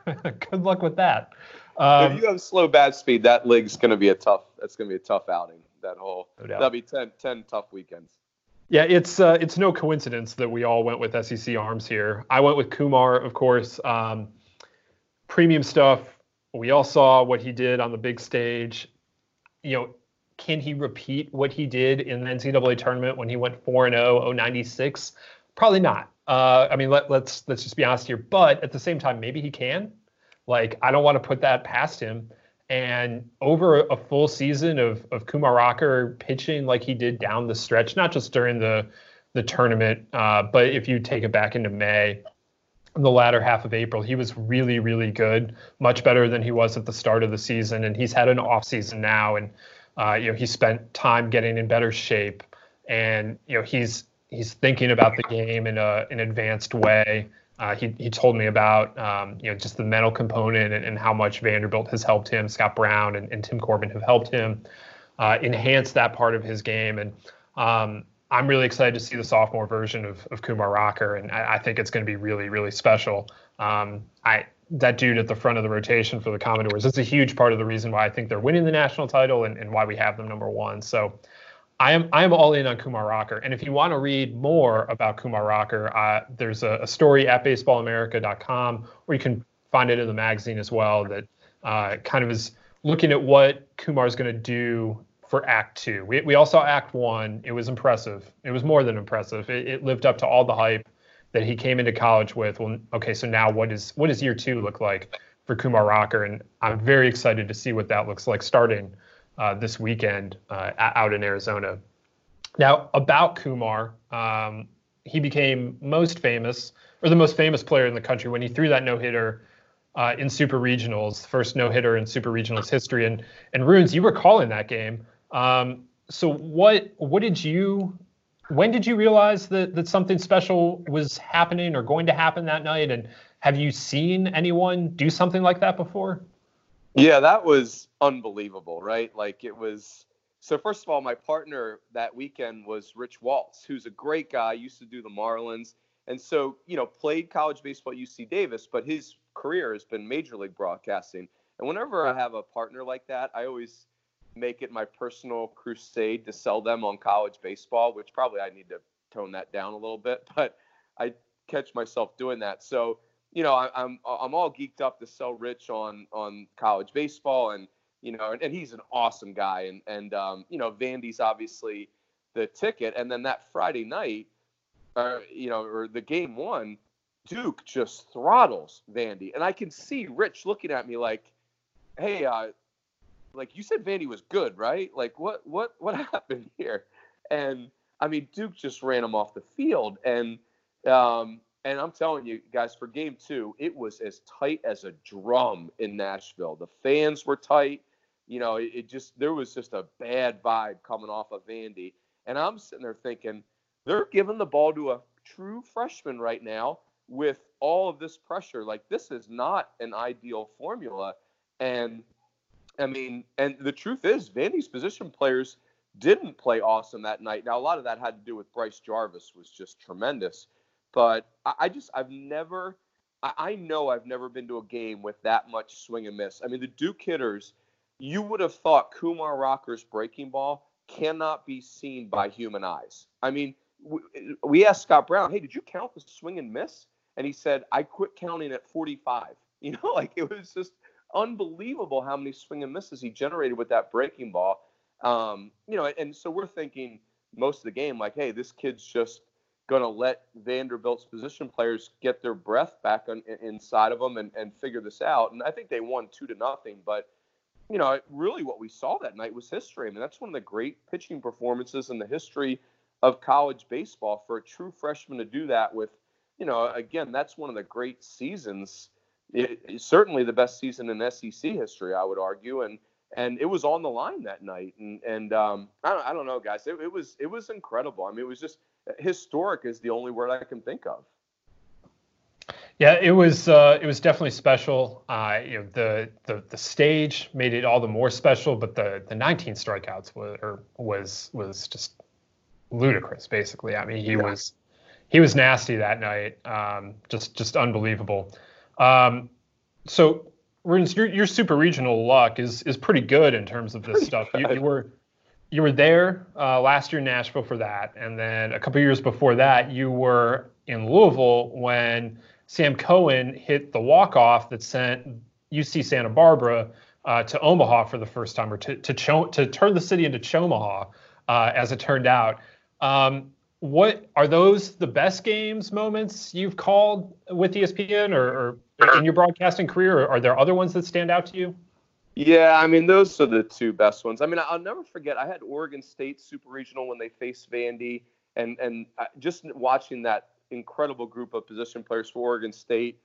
Good luck with that. If you have slow bat speed, that league's going to be a tough. That's going to be a tough outing. That'll be 10 tough weekends. Yeah, it's no coincidence that we all went with SEC arms here. I went with Kumar, of course. Premium stuff. We all saw what he did on the big stage. Can he repeat what he did in the NCAA tournament when he went 4-0, 096? Probably not. Let's just be honest here. But at the same time, maybe he can. I don't want to put that past him. And over a full season of Kumar Rocker pitching like he did down the stretch, not just during the tournament, but if you take it back into May, the latter half of April, he was really, really good, much better than he was at the start of the season. And he's had an off season now, and he spent time getting in better shape, and he's thinking about the game in an advanced way. He told me about just the mental component and how much Vanderbilt has helped him. Scott Brown and Tim Corbin have helped him enhance that part of his game, and I'm really excited to see the sophomore version of Kumar Rocker, and I think it's going to be really, really special. That dude at the front of the rotation for the Commodores, it's a huge part of the reason why I think they're winning the national title and why we have them number one. So I am all in on Kumar Rocker. And if you want to read more about Kumar Rocker, there's a story at baseballamerica.com, or you can find it in the magazine as well, that kind of is looking at what Kumar's going to do for Act 2. We all saw Act 1. It was impressive. It was more than impressive. It lived up to all the hype that he came into college with. Well, okay, so now what does year 2 look like for Kumar Rocker? And I'm very excited to see what that looks like starting this weekend out in Arizona. Now, about Kumar, he became the most famous player in the country when he threw that no-hitter in Super Regionals, first no-hitter in Super Regionals history. And Runes, you were calling that game. So when did you realize that something special was happening or going to happen that night? And have you seen anyone do something like that before? Yeah, that was unbelievable, right? So first of all, my partner that weekend was Rich Waltz, who's a great guy, used to do the Marlins. And so, played college baseball at UC Davis, but his career has been major league broadcasting. And whenever I have a partner like that, I always make it my personal crusade to sell them on college baseball, which probably I need to tone that down a little bit, but I catch myself doing that. So, I'm all geeked up to sell Rich on college baseball, and and he's an awesome guy, and Vandy's obviously the ticket. And then that Friday night, or the game 1, Duke just throttles Vandy, and I can see Rich looking at me like, hey, you said Vandy was good, right? What happened here? And I mean, Duke just ran him off the field, and I'm telling you guys, for game 2, it was as tight as a drum in Nashville. The fans were tight. There was just a bad vibe coming off of Vandy, and I'm sitting there thinking, they're giving the ball to a true freshman right now with all of this pressure. This is not an ideal formula, and I mean, and the truth is, Vandy's position players didn't play awesome that night. Now, a lot of that had to do with Bryce Jarvis was just tremendous. But I've never been to a game with that much swing and miss. I mean, the Duke hitters, you would have thought Kumar Rocker's breaking ball cannot be seen by human eyes. I mean, we asked Scott Brown, hey, did you count the swing and miss? And he said, I quit counting at 45. It was just unbelievable how many swing and misses he generated with that breaking ball. And so we're thinking most of the game, hey, this kid's just going to let Vanderbilt's position players get their breath back inside of them and figure this out. And I think they won 2-0. But, really what we saw that night was history. I mean, that's one of the great pitching performances in the history of college baseball for a true freshman to do that with, again, that's one of the great seasons. Certainly the best season in SEC history, I would argue, and it was on the line that night, and I don't know, guys, it was incredible. I mean, it was just historic is the only word I can think of. Yeah, it was definitely special. The stage made it all the more special, but the 19 strikeouts was just ludicrous, basically. I mean, he was nasty that night, just unbelievable. So, Runes, your super regional luck is pretty good in terms of this stuff. You were there last year in Nashville for that, and then a couple years before that, you were in Louisville when Sam Cohen hit the walk-off that sent UC Santa Barbara to Omaha for the first time, or to turn the city into Chomaha, as it turned out. What are those the best games moments you've called with ESPN or in your broadcasting career? Or are there other ones that stand out to you? Yeah, I mean, those are the two best ones. I mean, I'll never forget, I had Oregon State Super Regional when they faced Vandy, and just watching that incredible group of position players for Oregon State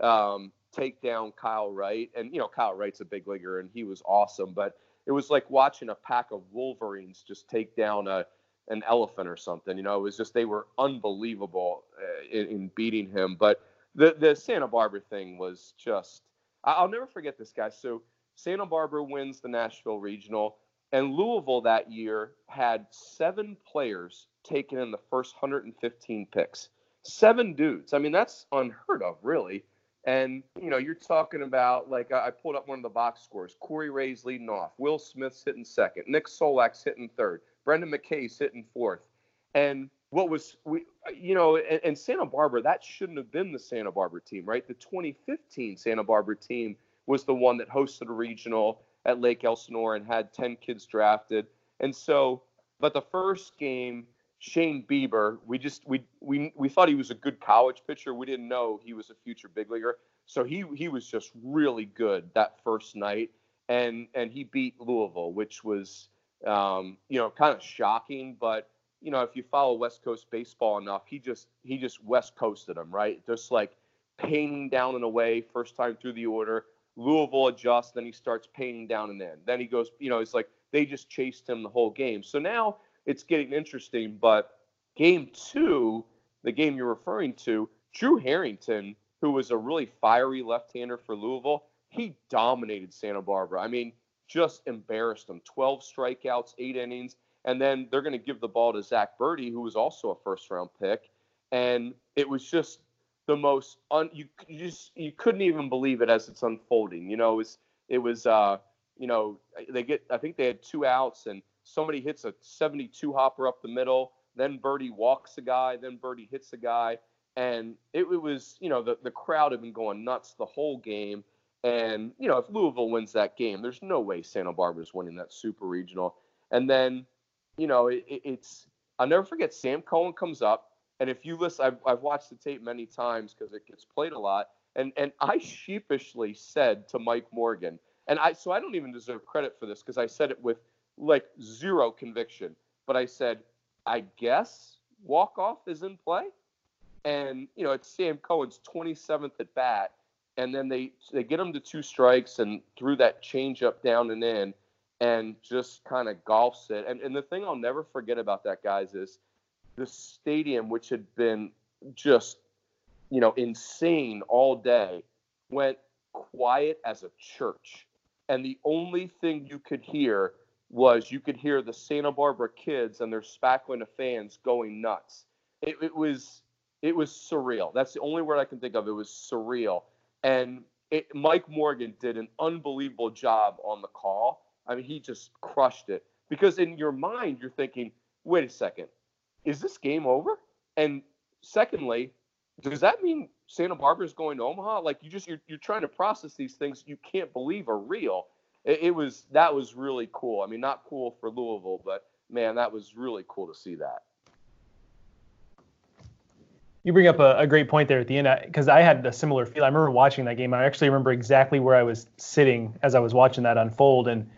take down Kyle Wright. And, Kyle Wright's a big leaguer, and he was awesome. But it was like watching a pack of Wolverines just take down an elephant or something. It was just, they were unbelievable in beating him. But the Santa Barbara thing was just, I'll never forget this, guy. So Santa Barbara wins the Nashville Regional, and Louisville that year had 7 players taken in the first 115 picks. 7 dudes. I mean, that's unheard of, really. And, you're talking about, like, I pulled up one of the box scores. Corey Ray's leading off. Will Smith's hitting second. Nick Solak's hitting third. Brendan McKay's hitting fourth. And what was, and Santa Barbara, that shouldn't have been the Santa Barbara team, right? The 2015 Santa Barbara team was the one that hosted a regional at Lake Elsinore and had 10 kids drafted. And so, but the first game, Shane Bieber, we thought he was a good college pitcher. We didn't know he was a future big leaguer. So he was just really good that first night, and he beat Louisville, which was kind of shocking. But if you follow West Coast baseball enough, he just West Coasted them, right? Just like painting down and away first time through the order. Louisville adjusts, then he starts painting down and in. Then he goes, it's like they just chased him the whole game. So now it's getting interesting. But game 2, the game you're referring to, Drew Harrington, who was a really fiery left-hander for Louisville, he dominated Santa Barbara. I mean, just embarrassed them. 12 strikeouts, 8 innings. And then they're going to give the ball to Zach Birdie, who was also a first-round pick. And it was just the most you couldn't even believe it as it's unfolding. It was I think they had 2 outs, and somebody hits a 72 hopper up the middle. Then Birdie walks a guy. Then Birdie hits a guy. And it was, the crowd had been going nuts the whole game. And, if Louisville wins that game, there's no way Santa Barbara's winning that super regional. And then, I'll never forget, Sam Cohen comes up. And if you listen, I've watched the tape many times because it gets played a lot. And I sheepishly said to Mike Morgan, so I don't even deserve credit for this because I said it with like zero conviction. But I said, I guess walk-off is in play. And, it's Sam Cohen's 27th at bat. And then they get him to 2 strikes and threw that changeup down and in and just kind of golfs it. And the thing I'll never forget about that, guys, is the stadium, which had been just, insane all day, went quiet as a church. And the only thing you could hear was the Santa Barbara kids and their spackling of fans going nuts. It was surreal. That's the only word I can think of. It was surreal. And Mike Morgan did an unbelievable job on the call. I mean, he just crushed it. Because in your mind, you're thinking, wait a second, is this game over? And secondly, does that mean Santa Barbara is going to Omaha? Like you're trying to process these things you can't believe are real. That was really cool. I mean, not cool for Louisville, but man, that was really cool to see that. You bring up a great point there at the end, because I had a similar feel. I remember watching that game. I actually remember exactly where I was sitting as I was watching that unfold, and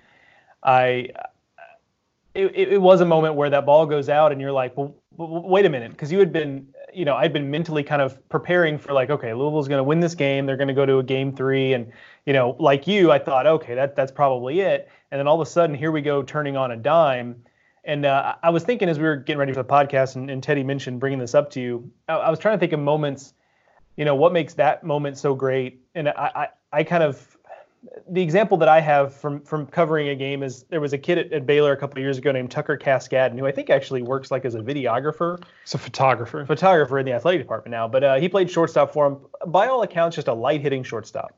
it was a moment where that ball goes out, and you're like, well, wait a minute, because you had been, I'd been mentally kind of preparing for like, okay, Louisville's going to win this game. They're going to go to a game 3, and like you, I thought, okay, that's probably it. And then all of a sudden, here we go, turning on a dime. And I was thinking as we were getting ready for the podcast, and Teddy mentioned bringing this up to you, I was trying to think of moments, what makes that moment so great. And I kind of, the example that I have from covering a game is there was a kid at Baylor a couple of years ago named Tucker Cascadden, who I think actually works like as a videographer. It's a photographer. Photographer in the athletic department now. But he played shortstop for him. By all accounts, just a light-hitting shortstop.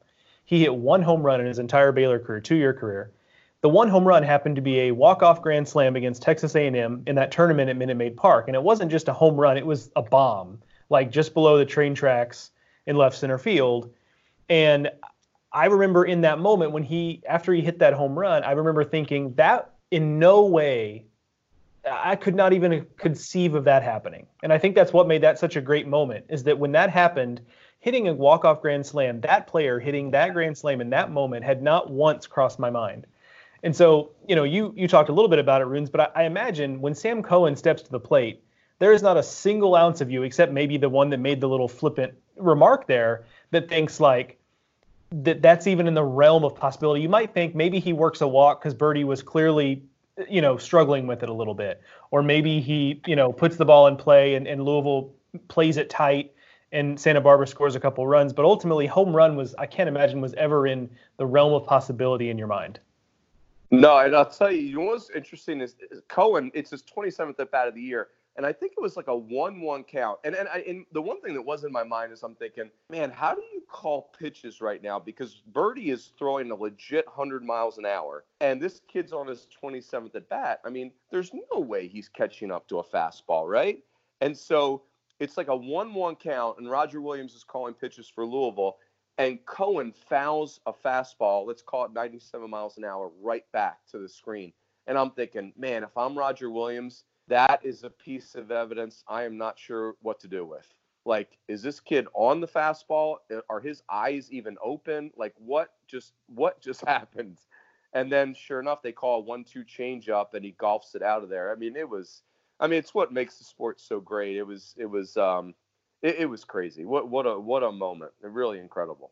He hit one home run in his entire Baylor career, 2-year career. The one home run happened to be a walk-off grand slam against Texas A&M in that tournament at Minute Maid Park. And it wasn't just a home run, it was a bomb, like just below the train tracks in left center field. And I remember in that moment after he hit that home run, I remember thinking that in no way, I could not even conceive of that happening. And I think that's what made that such a great moment, is that when that happened, hitting a walk-off grand slam, that player hitting that grand slam in that moment had not once crossed my mind. And so, you talked a little bit about it, Runes, but I imagine when Sam Cohen steps to the plate, there is not a single ounce of you, except maybe the one that made the little flippant remark there, that thinks like that's even in the realm of possibility. You might think maybe he works a walk because Birdie was clearly, struggling with it a little bit. Or maybe he, puts the ball in play and Louisville plays it tight and Santa Barbara scores a couple runs. But ultimately, home run I can't imagine was ever in the realm of possibility in your mind. No, and I'll tell you, what's interesting is Cohen, it's his 27th at bat of the year. And I think it was like a 1-1 count. And the one thing that was in my mind is I'm thinking, man, how do you call pitches right now? Because Birdie is throwing a legit 100 miles an hour. And this kid's on his 27th at bat. I mean, there's no way he's catching up to a fastball, right? And so it's like a 1-1 count. And Roger Williams is calling pitches for Louisville. And Cohen fouls a fastball, let's call it 97 miles an hour, right back to the screen. And I'm thinking, man, if I'm Roger Williams, that is a piece of evidence I am not sure what to do with. Like, is this kid on the fastball? Are his eyes even open? Like, what just happened? And then, sure enough, they call a 1-2 changeup, and he golfs it out of there. I mean, it's what makes the sport so great. It was crazy. What a moment. Really incredible.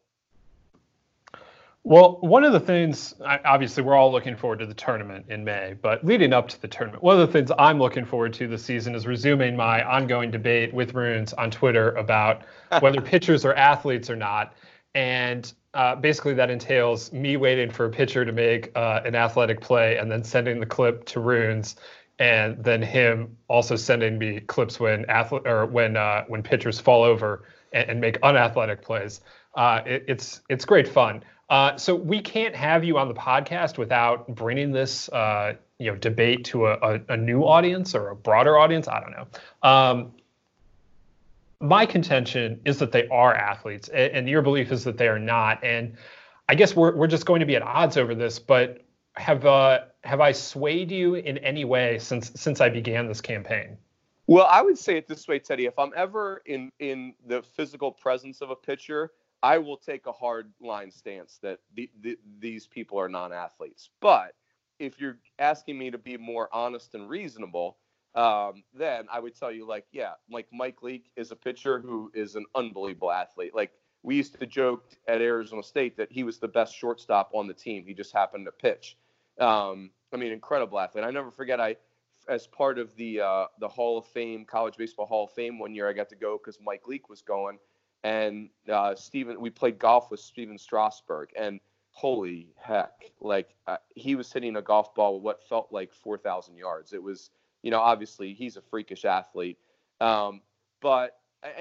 Well, one of the things, obviously, we're all looking forward to the tournament in May, but leading up to the tournament, one of the things I'm looking forward to this season is resuming my ongoing debate with Runes on Twitter about whether pitchers are athletes or not. And basically that entails me waiting for a pitcher to make an athletic play and then sending the clip to Runes, and then him also sending me clips when pitchers fall over and make unathletic plays. It's great fun. So we can't have you on the podcast without bringing this, debate to a new audience or a broader audience. I don't know. My contention is that they are athletes, and your belief is that they are not. And I guess we're just going to be at odds over this. But have I swayed you in any way since I began this campaign? Well, I would say it this way, Teddy. If I'm ever in the physical presence of a pitcher, I will take a hard line stance that these people are non-athletes. But if you're asking me to be more honest and reasonable, then I would tell you, like Mike Leake is a pitcher who is an unbelievable athlete. Like, we used to joke at Arizona State that he was the best shortstop on the team. He just happened to pitch. Incredible athlete. I never forget, as part of the Hall of Fame, College Baseball Hall of Fame, one year I got to go because Mike Leake was going. And we played golf with Steven Strasburg, and holy heck, he was hitting a golf ball with what felt like 4,000 yards. It was, obviously he's a freakish athlete. But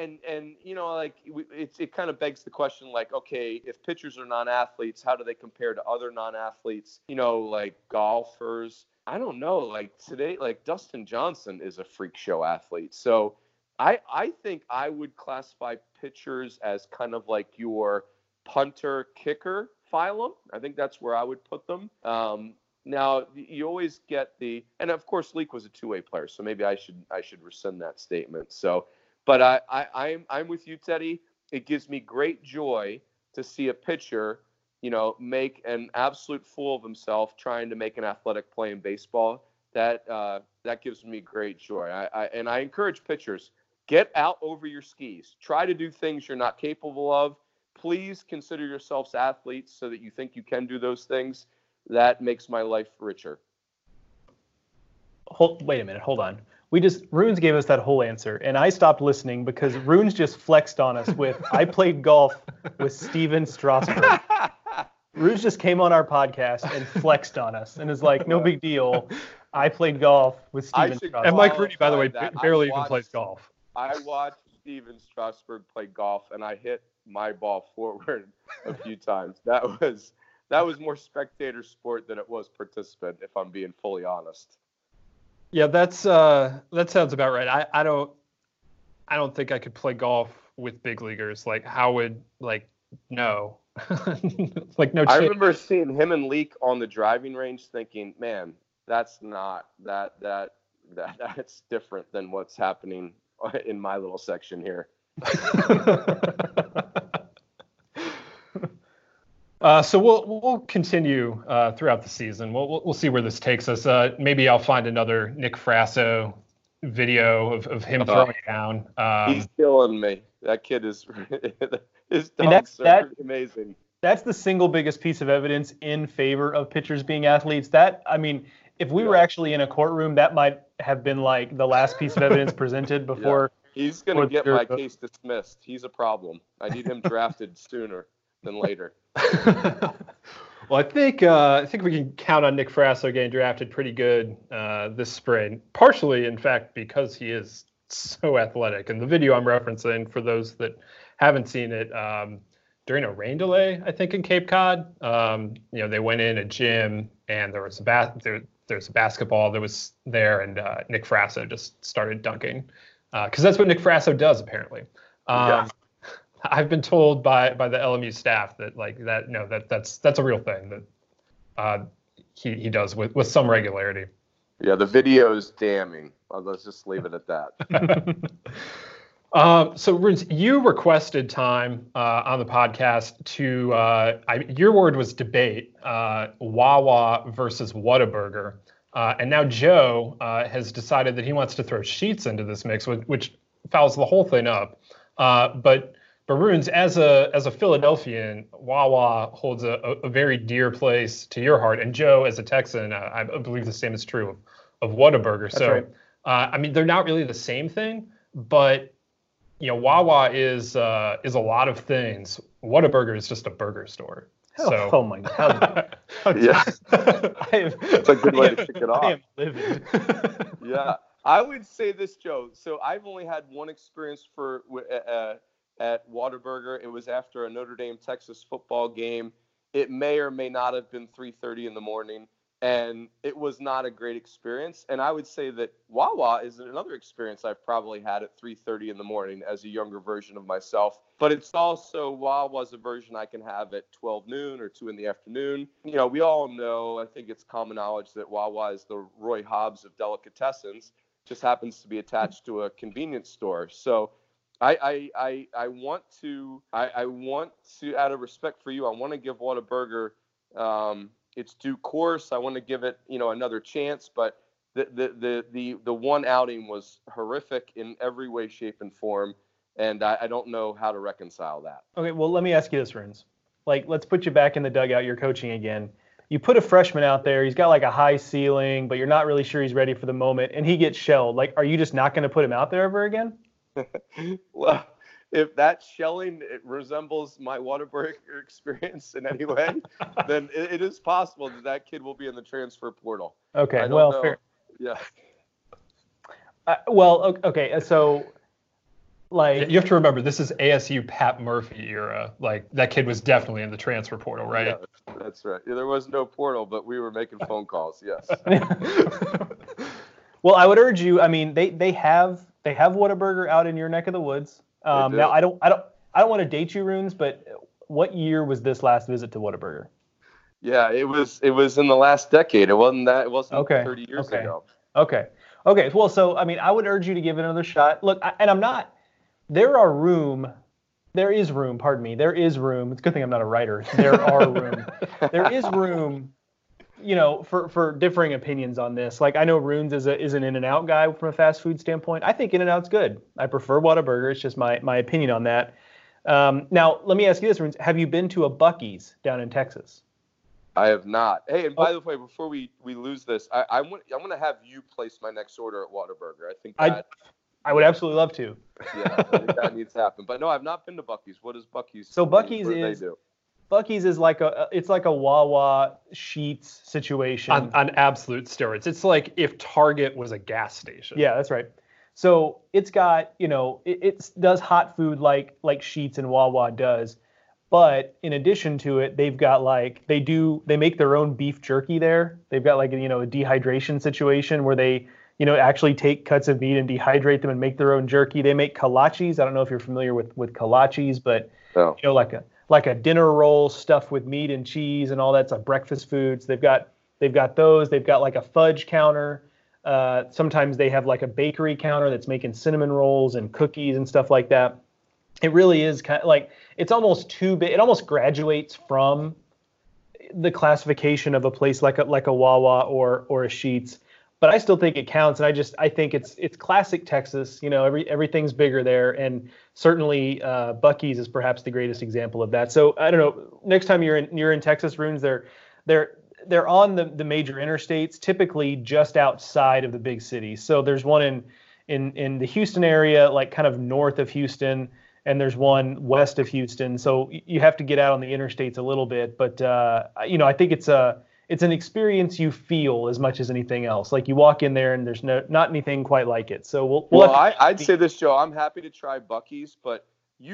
it kind of begs the question, okay, if pitchers are non-athletes, how do they compare to other non-athletes, like golfers? I don't know. Today, Dustin Johnson is a freak show athlete. So I think I would classify pitchers as kind of like your punter kicker phylum. I think that's where I would put them. Now you always get and of course Leake was a two-way player, so maybe I should rescind that statement. So, but I'm with you, Teddy. It gives me great joy to see a pitcher, make an absolute fool of himself trying to make an athletic play in baseball. That gives me great joy. I encourage pitchers. Get out over your skis. Try to do things you're not capable of. Please consider yourselves athletes so that you think you can do those things. That makes my life richer. Wait a minute. Hold on. Runes gave us that whole answer, and I stopped listening because Runes just flexed on us with, I played golf with Steven Strasburg. Runes just came on our podcast and flexed on us and is like, no big deal. I played golf with Steven Strasburg. And Mike Rooney, by the way, barely even plays golf. I watched Steven Strasburg play golf, and I hit my ball forward a few times. That was more spectator sport than it was participant, if I'm being fully honest. Yeah, that sounds about right. I don't think I could play golf with big leaguers. Like, how would, like, no. Like, no chance. I remember seeing him and Leake on the driving range thinking, man, that's different than what's happening in my little section here. So we'll continue throughout the season. We'll see where this takes us. Maybe I'll find another Nick Frasso video of him throwing down. He's killing me. That kid is his dogs are amazing. That's the single biggest piece of evidence in favor of pitchers being athletes. That, I mean, if we were actually in a courtroom, that might have been like the last piece of evidence presented before. Yeah. He's going to get my case dismissed. He's a problem. I need him drafted sooner than later. Well, I think we can count on Nick Frasso getting drafted pretty good this spring. Partially, in fact, because he is so athletic. And the video I'm referencing, for those that haven't seen it, during a rain delay, I think in Cape Cod, they went in a gym and there was there's a basketball that was there, and Nick Frasso just started dunking because that's what Nick Frasso does apparently. I've been told by the LMU staff that that's a real thing that he does with some regularity. Yeah, the video is damning. Let's just leave it at that. So, Runes, you requested time on the podcast to your word was debate Wawa versus Whataburger, and now Joe has decided that he wants to throw Sheetz into this mix, which fouls the whole thing up. But Runes, as a Philadelphian, Wawa holds a very dear place to your heart, and Joe, as a Texan, I believe the same is true of Whataburger. So, right. I mean, they're not really the same thing, but Wawa is a lot of things. Whataburger is just a burger store. So. Oh my God! Yeah, it's a good way to kick it off. I am livid. Yeah, I would say this, Joe. So I've only had one experience at Whataburger. It was after a Notre Dame Texas football game. It may or may not have been 3:30 in the morning. And it was not a great experience. And I would say that Wawa is another experience I've probably had at 3:30 in the morning as a younger version of myself. But it's also Wawa's a version I can have at 12 noon or 2 in the afternoon. We all know, I think it's common knowledge that Wawa is the Roy Hobbs of delicatessens, just happens to be attached to a convenience store. So I want to, out of respect for you, I want to give Whataburger its due course. I want to give it, another chance, but the one outing was horrific in every way, shape, and form, and I don't know how to reconcile that. Okay, well, let me ask you this, Runes. Like, let's put you back in the dugout. You're coaching again. You put a freshman out there. He's got like a high ceiling, but you're not really sure he's ready for the moment, and he gets shelled. Like, are you just not going to put him out there ever again? Well, if that shelling resembles my Whataburger experience in any way, then it is possible that kid will be in the transfer portal. Okay, well, fair. Yeah. Okay, so, like... You have to remember, this is ASU Pat Murphy era. Like, that kid was definitely in the transfer portal, right? Yeah, that's right. Yeah, there was no portal, but we were making phone calls, yes. Well, I would urge you, I mean, they have Whataburger out in your neck of the woods. Now I don't want to date you, Runes, but what year was this last visit to Whataburger? Yeah, it was in the last decade. It wasn't okay. 30 years ago. Okay. Well, so I mean, I would urge you to give it another shot. Look, there is room. Pardon me. There is room. It's a good thing I'm not a writer. There is room. For differing opinions on this. Like, I know Runes is an In-N-Out guy from a fast food standpoint. I think In-N-Out's good. I prefer Whataburger. It's just my opinion on that. Now, let me ask you this, Runes. Have you been to a Buc-ee's down in Texas? I have not. Hey, and by the way, before we lose this, I'm going to have you place my next order at Whataburger. I think I would absolutely love to. Yeah, I think that needs to happen. But no, I've not been to Buc-ee's. What is Buc-ee's? So Buc-ee's is like a Wawa Sheetz situation on absolute steroids. It's like if Target was a gas station. Yeah, that's right. So it's got, it does hot food like Sheetz and Wawa does. But in addition to it, they've got they make their own beef jerky there. They've got a dehydration situation where they, actually take cuts of meat and dehydrate them and make their own jerky. They make kolaches. I don't know if you're familiar with kolaches, but No. Like a dinner roll stuffed with meat and cheese and all that's a breakfast foods. They've got those. They've got like a fudge counter. Sometimes they have like a bakery counter that's making cinnamon rolls and cookies and stuff like that. It really is kind of like, it's almost too big. It almost graduates from the classification of a place like a Wawa or a Sheetz, but I still think it counts. And I think it's classic Texas. Everything's bigger there, and certainly Buc-ee's is perhaps the greatest example of that. So I don't know. Next time you're in Texas, Runes, they're on the major interstates, typically just outside of the big cities. So there's one in the Houston area, like kind of north of Houston, and there's one west of Houston. So you have to get out on the interstates a little bit. But I think it's an experience you feel as much as anything else. Like you walk in there and there's not anything quite like it. So I'd say this, Joe. I'm happy to try Buc-ee's, but you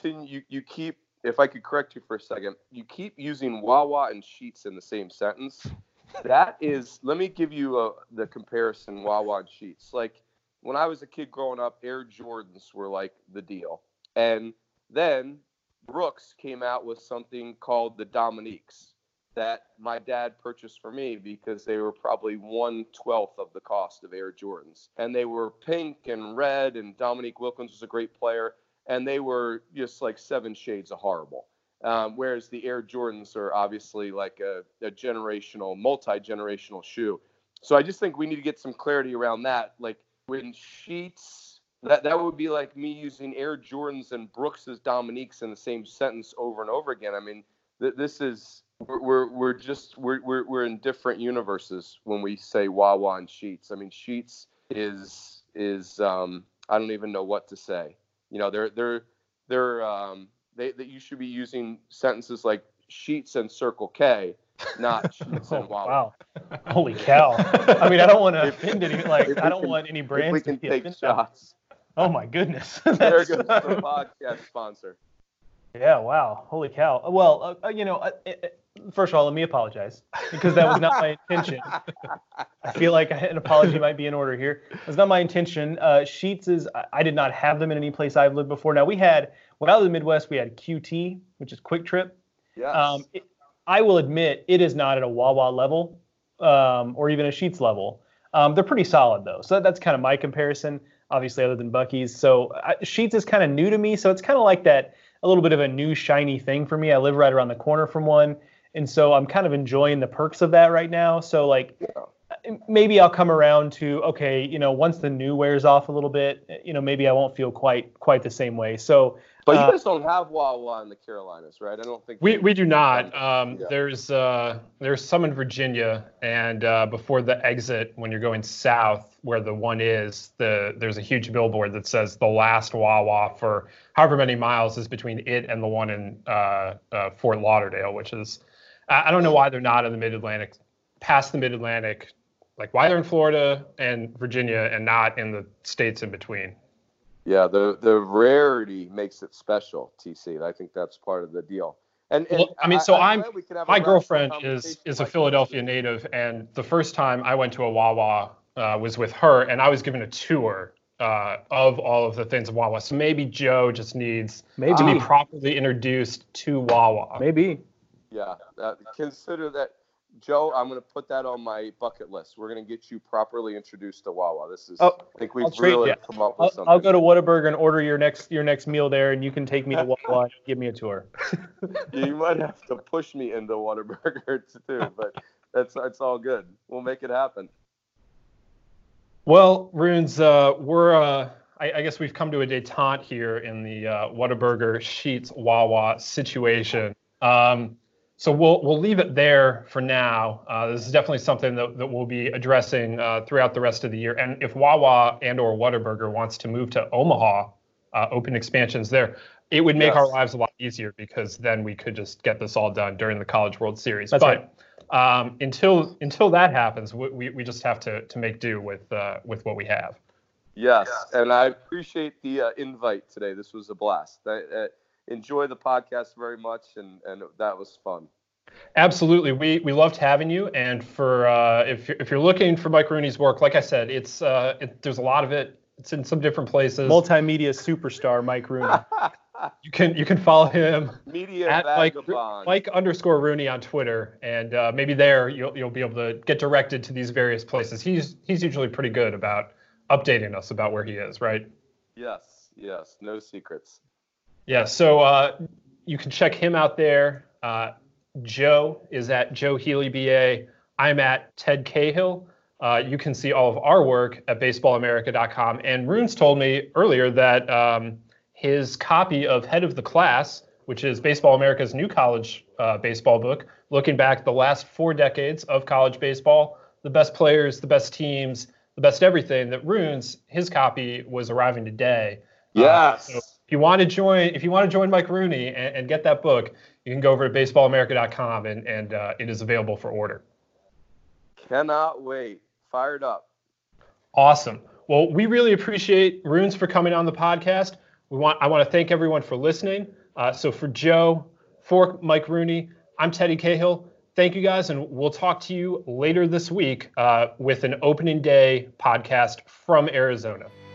keep. If I could correct you for a second, you keep using Wawa and Sheetz in the same sentence. That is, let me give you the comparison, Wawa and Sheetz. Like when I was a kid growing up, Air Jordans were like the deal. And then Brooks came out with something called the Dominiques that my dad purchased for me because they were probably 1/12 of the cost of Air Jordans. And they were pink and red, and Dominique Wilkins was a great player. And they were just like 7 shades of horrible. Whereas the Air Jordans are obviously like a multi-generational shoe. So I just think we need to get some clarity around that. Like when Sheetz, that would be like me using Air Jordans and Brooks's Dominiques in the same sentence over and over again. I mean, this is we're in different universes when we say Wawa and Sheetz. I mean, Sheetz is I don't even know what to say. You should be using sentences like Sheetz and Circle K, not Sheetz and Wawa. Wow. Holy cow. I mean, I don't want to offend any, I don't want any brands we can to be take offended. shots. Oh my goodness. There goes the podcast sponsor. Yeah, wow. Holy cow. Well, first of all, let me apologize because that was not my intention. I feel like an apology might be in order here. It's not my intention. Sheetz I did not have them in any place I've lived before. Now when I was in the Midwest, we had QT, which is Quick Trip. Yes. I will admit it is not at a Wawa level or even a Sheetz level. They're pretty solid though. So that's kind of my comparison, obviously other than Buc-ee's. So Sheetz is kind of new to me. So it's kind of like that, a little bit of a new shiny thing for me. I live right around the corner from one. And so I'm kind of enjoying the perks of that right now. So maybe I'll come around to, okay, once the new wears off a little bit, maybe I won't feel quite the same way. So, but you guys don't have Wawa in the Carolinas, right? I don't think we do not. There's some in Virginia, and before the exit, when you're going south, where the one is, there's a huge billboard that says the last Wawa for however many miles is between it and the one in Fort Lauderdale, which is. I don't know why they're not in the Mid-Atlantic, past the Mid-Atlantic, like why they're in Florida and Virginia and not in the states in between. Yeah, the rarity makes it special, TC. I think that's part of the deal. And my girlfriend is a Philadelphia native, and the first time I went to a Wawa was with her, and I was given a tour of all of the things of Wawa. So maybe Joe just needs to be properly introduced to Wawa. Maybe. Yeah, consider that, Joe. I'm going to put that on my bucket list. We're going to get you properly introduced to Wawa. This is, I think we've really come up with something. I'll go to Whataburger and order your next meal there, and you can take me to Wawa and give me a tour. You might have to push me into Whataburger too, but that's all good. We'll make it happen. Well, Runes, I guess we've come to a detente here in the Whataburger Sheetz Wawa situation. So we'll leave it there for now. This is definitely something that we'll be addressing throughout the rest of the year. And if Wawa and or Whataburger wants to move to Omaha, open expansions there, it would make our lives a lot easier because then we could just get this all done during the College World Series. That's right. Until that happens, we just have to make do with what we have. Yes, and I appreciate the invite today. This was a blast. I enjoy the podcast very much, and that was fun. Absolutely, we loved having you. And for if you're looking for Mike Rooney's work, like I said, there's a lot of it. It's in some different places. Multimedia superstar Mike Rooney. You can follow him Media at vagabond. Mike_Rooney on Twitter, and maybe there you'll be able to get directed to these various places. He's usually pretty good about updating us about where he is, right? Yes, no secrets. Yeah, so you can check him out there. Joe is at Joe Healy BA. I'm at Ted Cahill. You can see all of our work at baseballamerica.com. And Runes told me earlier that his copy of Head of the Class, which is Baseball America's new college baseball book, looking back the last 4 decades of college baseball, the best players, the best teams, the best everything, that Runes, his copy was arriving today. Yes. So if you want to join Mike Rooney and get that book, you can go over to baseballamerica.com and it is available for order. Cannot wait. Fired up. Awesome. Well, we really appreciate Runes for coming on the podcast. I want to thank everyone for listening. So for Joe, for Mike Rooney, I'm Teddy Cahill. Thank you guys, and we'll talk to you later this week with an opening day podcast from Arizona.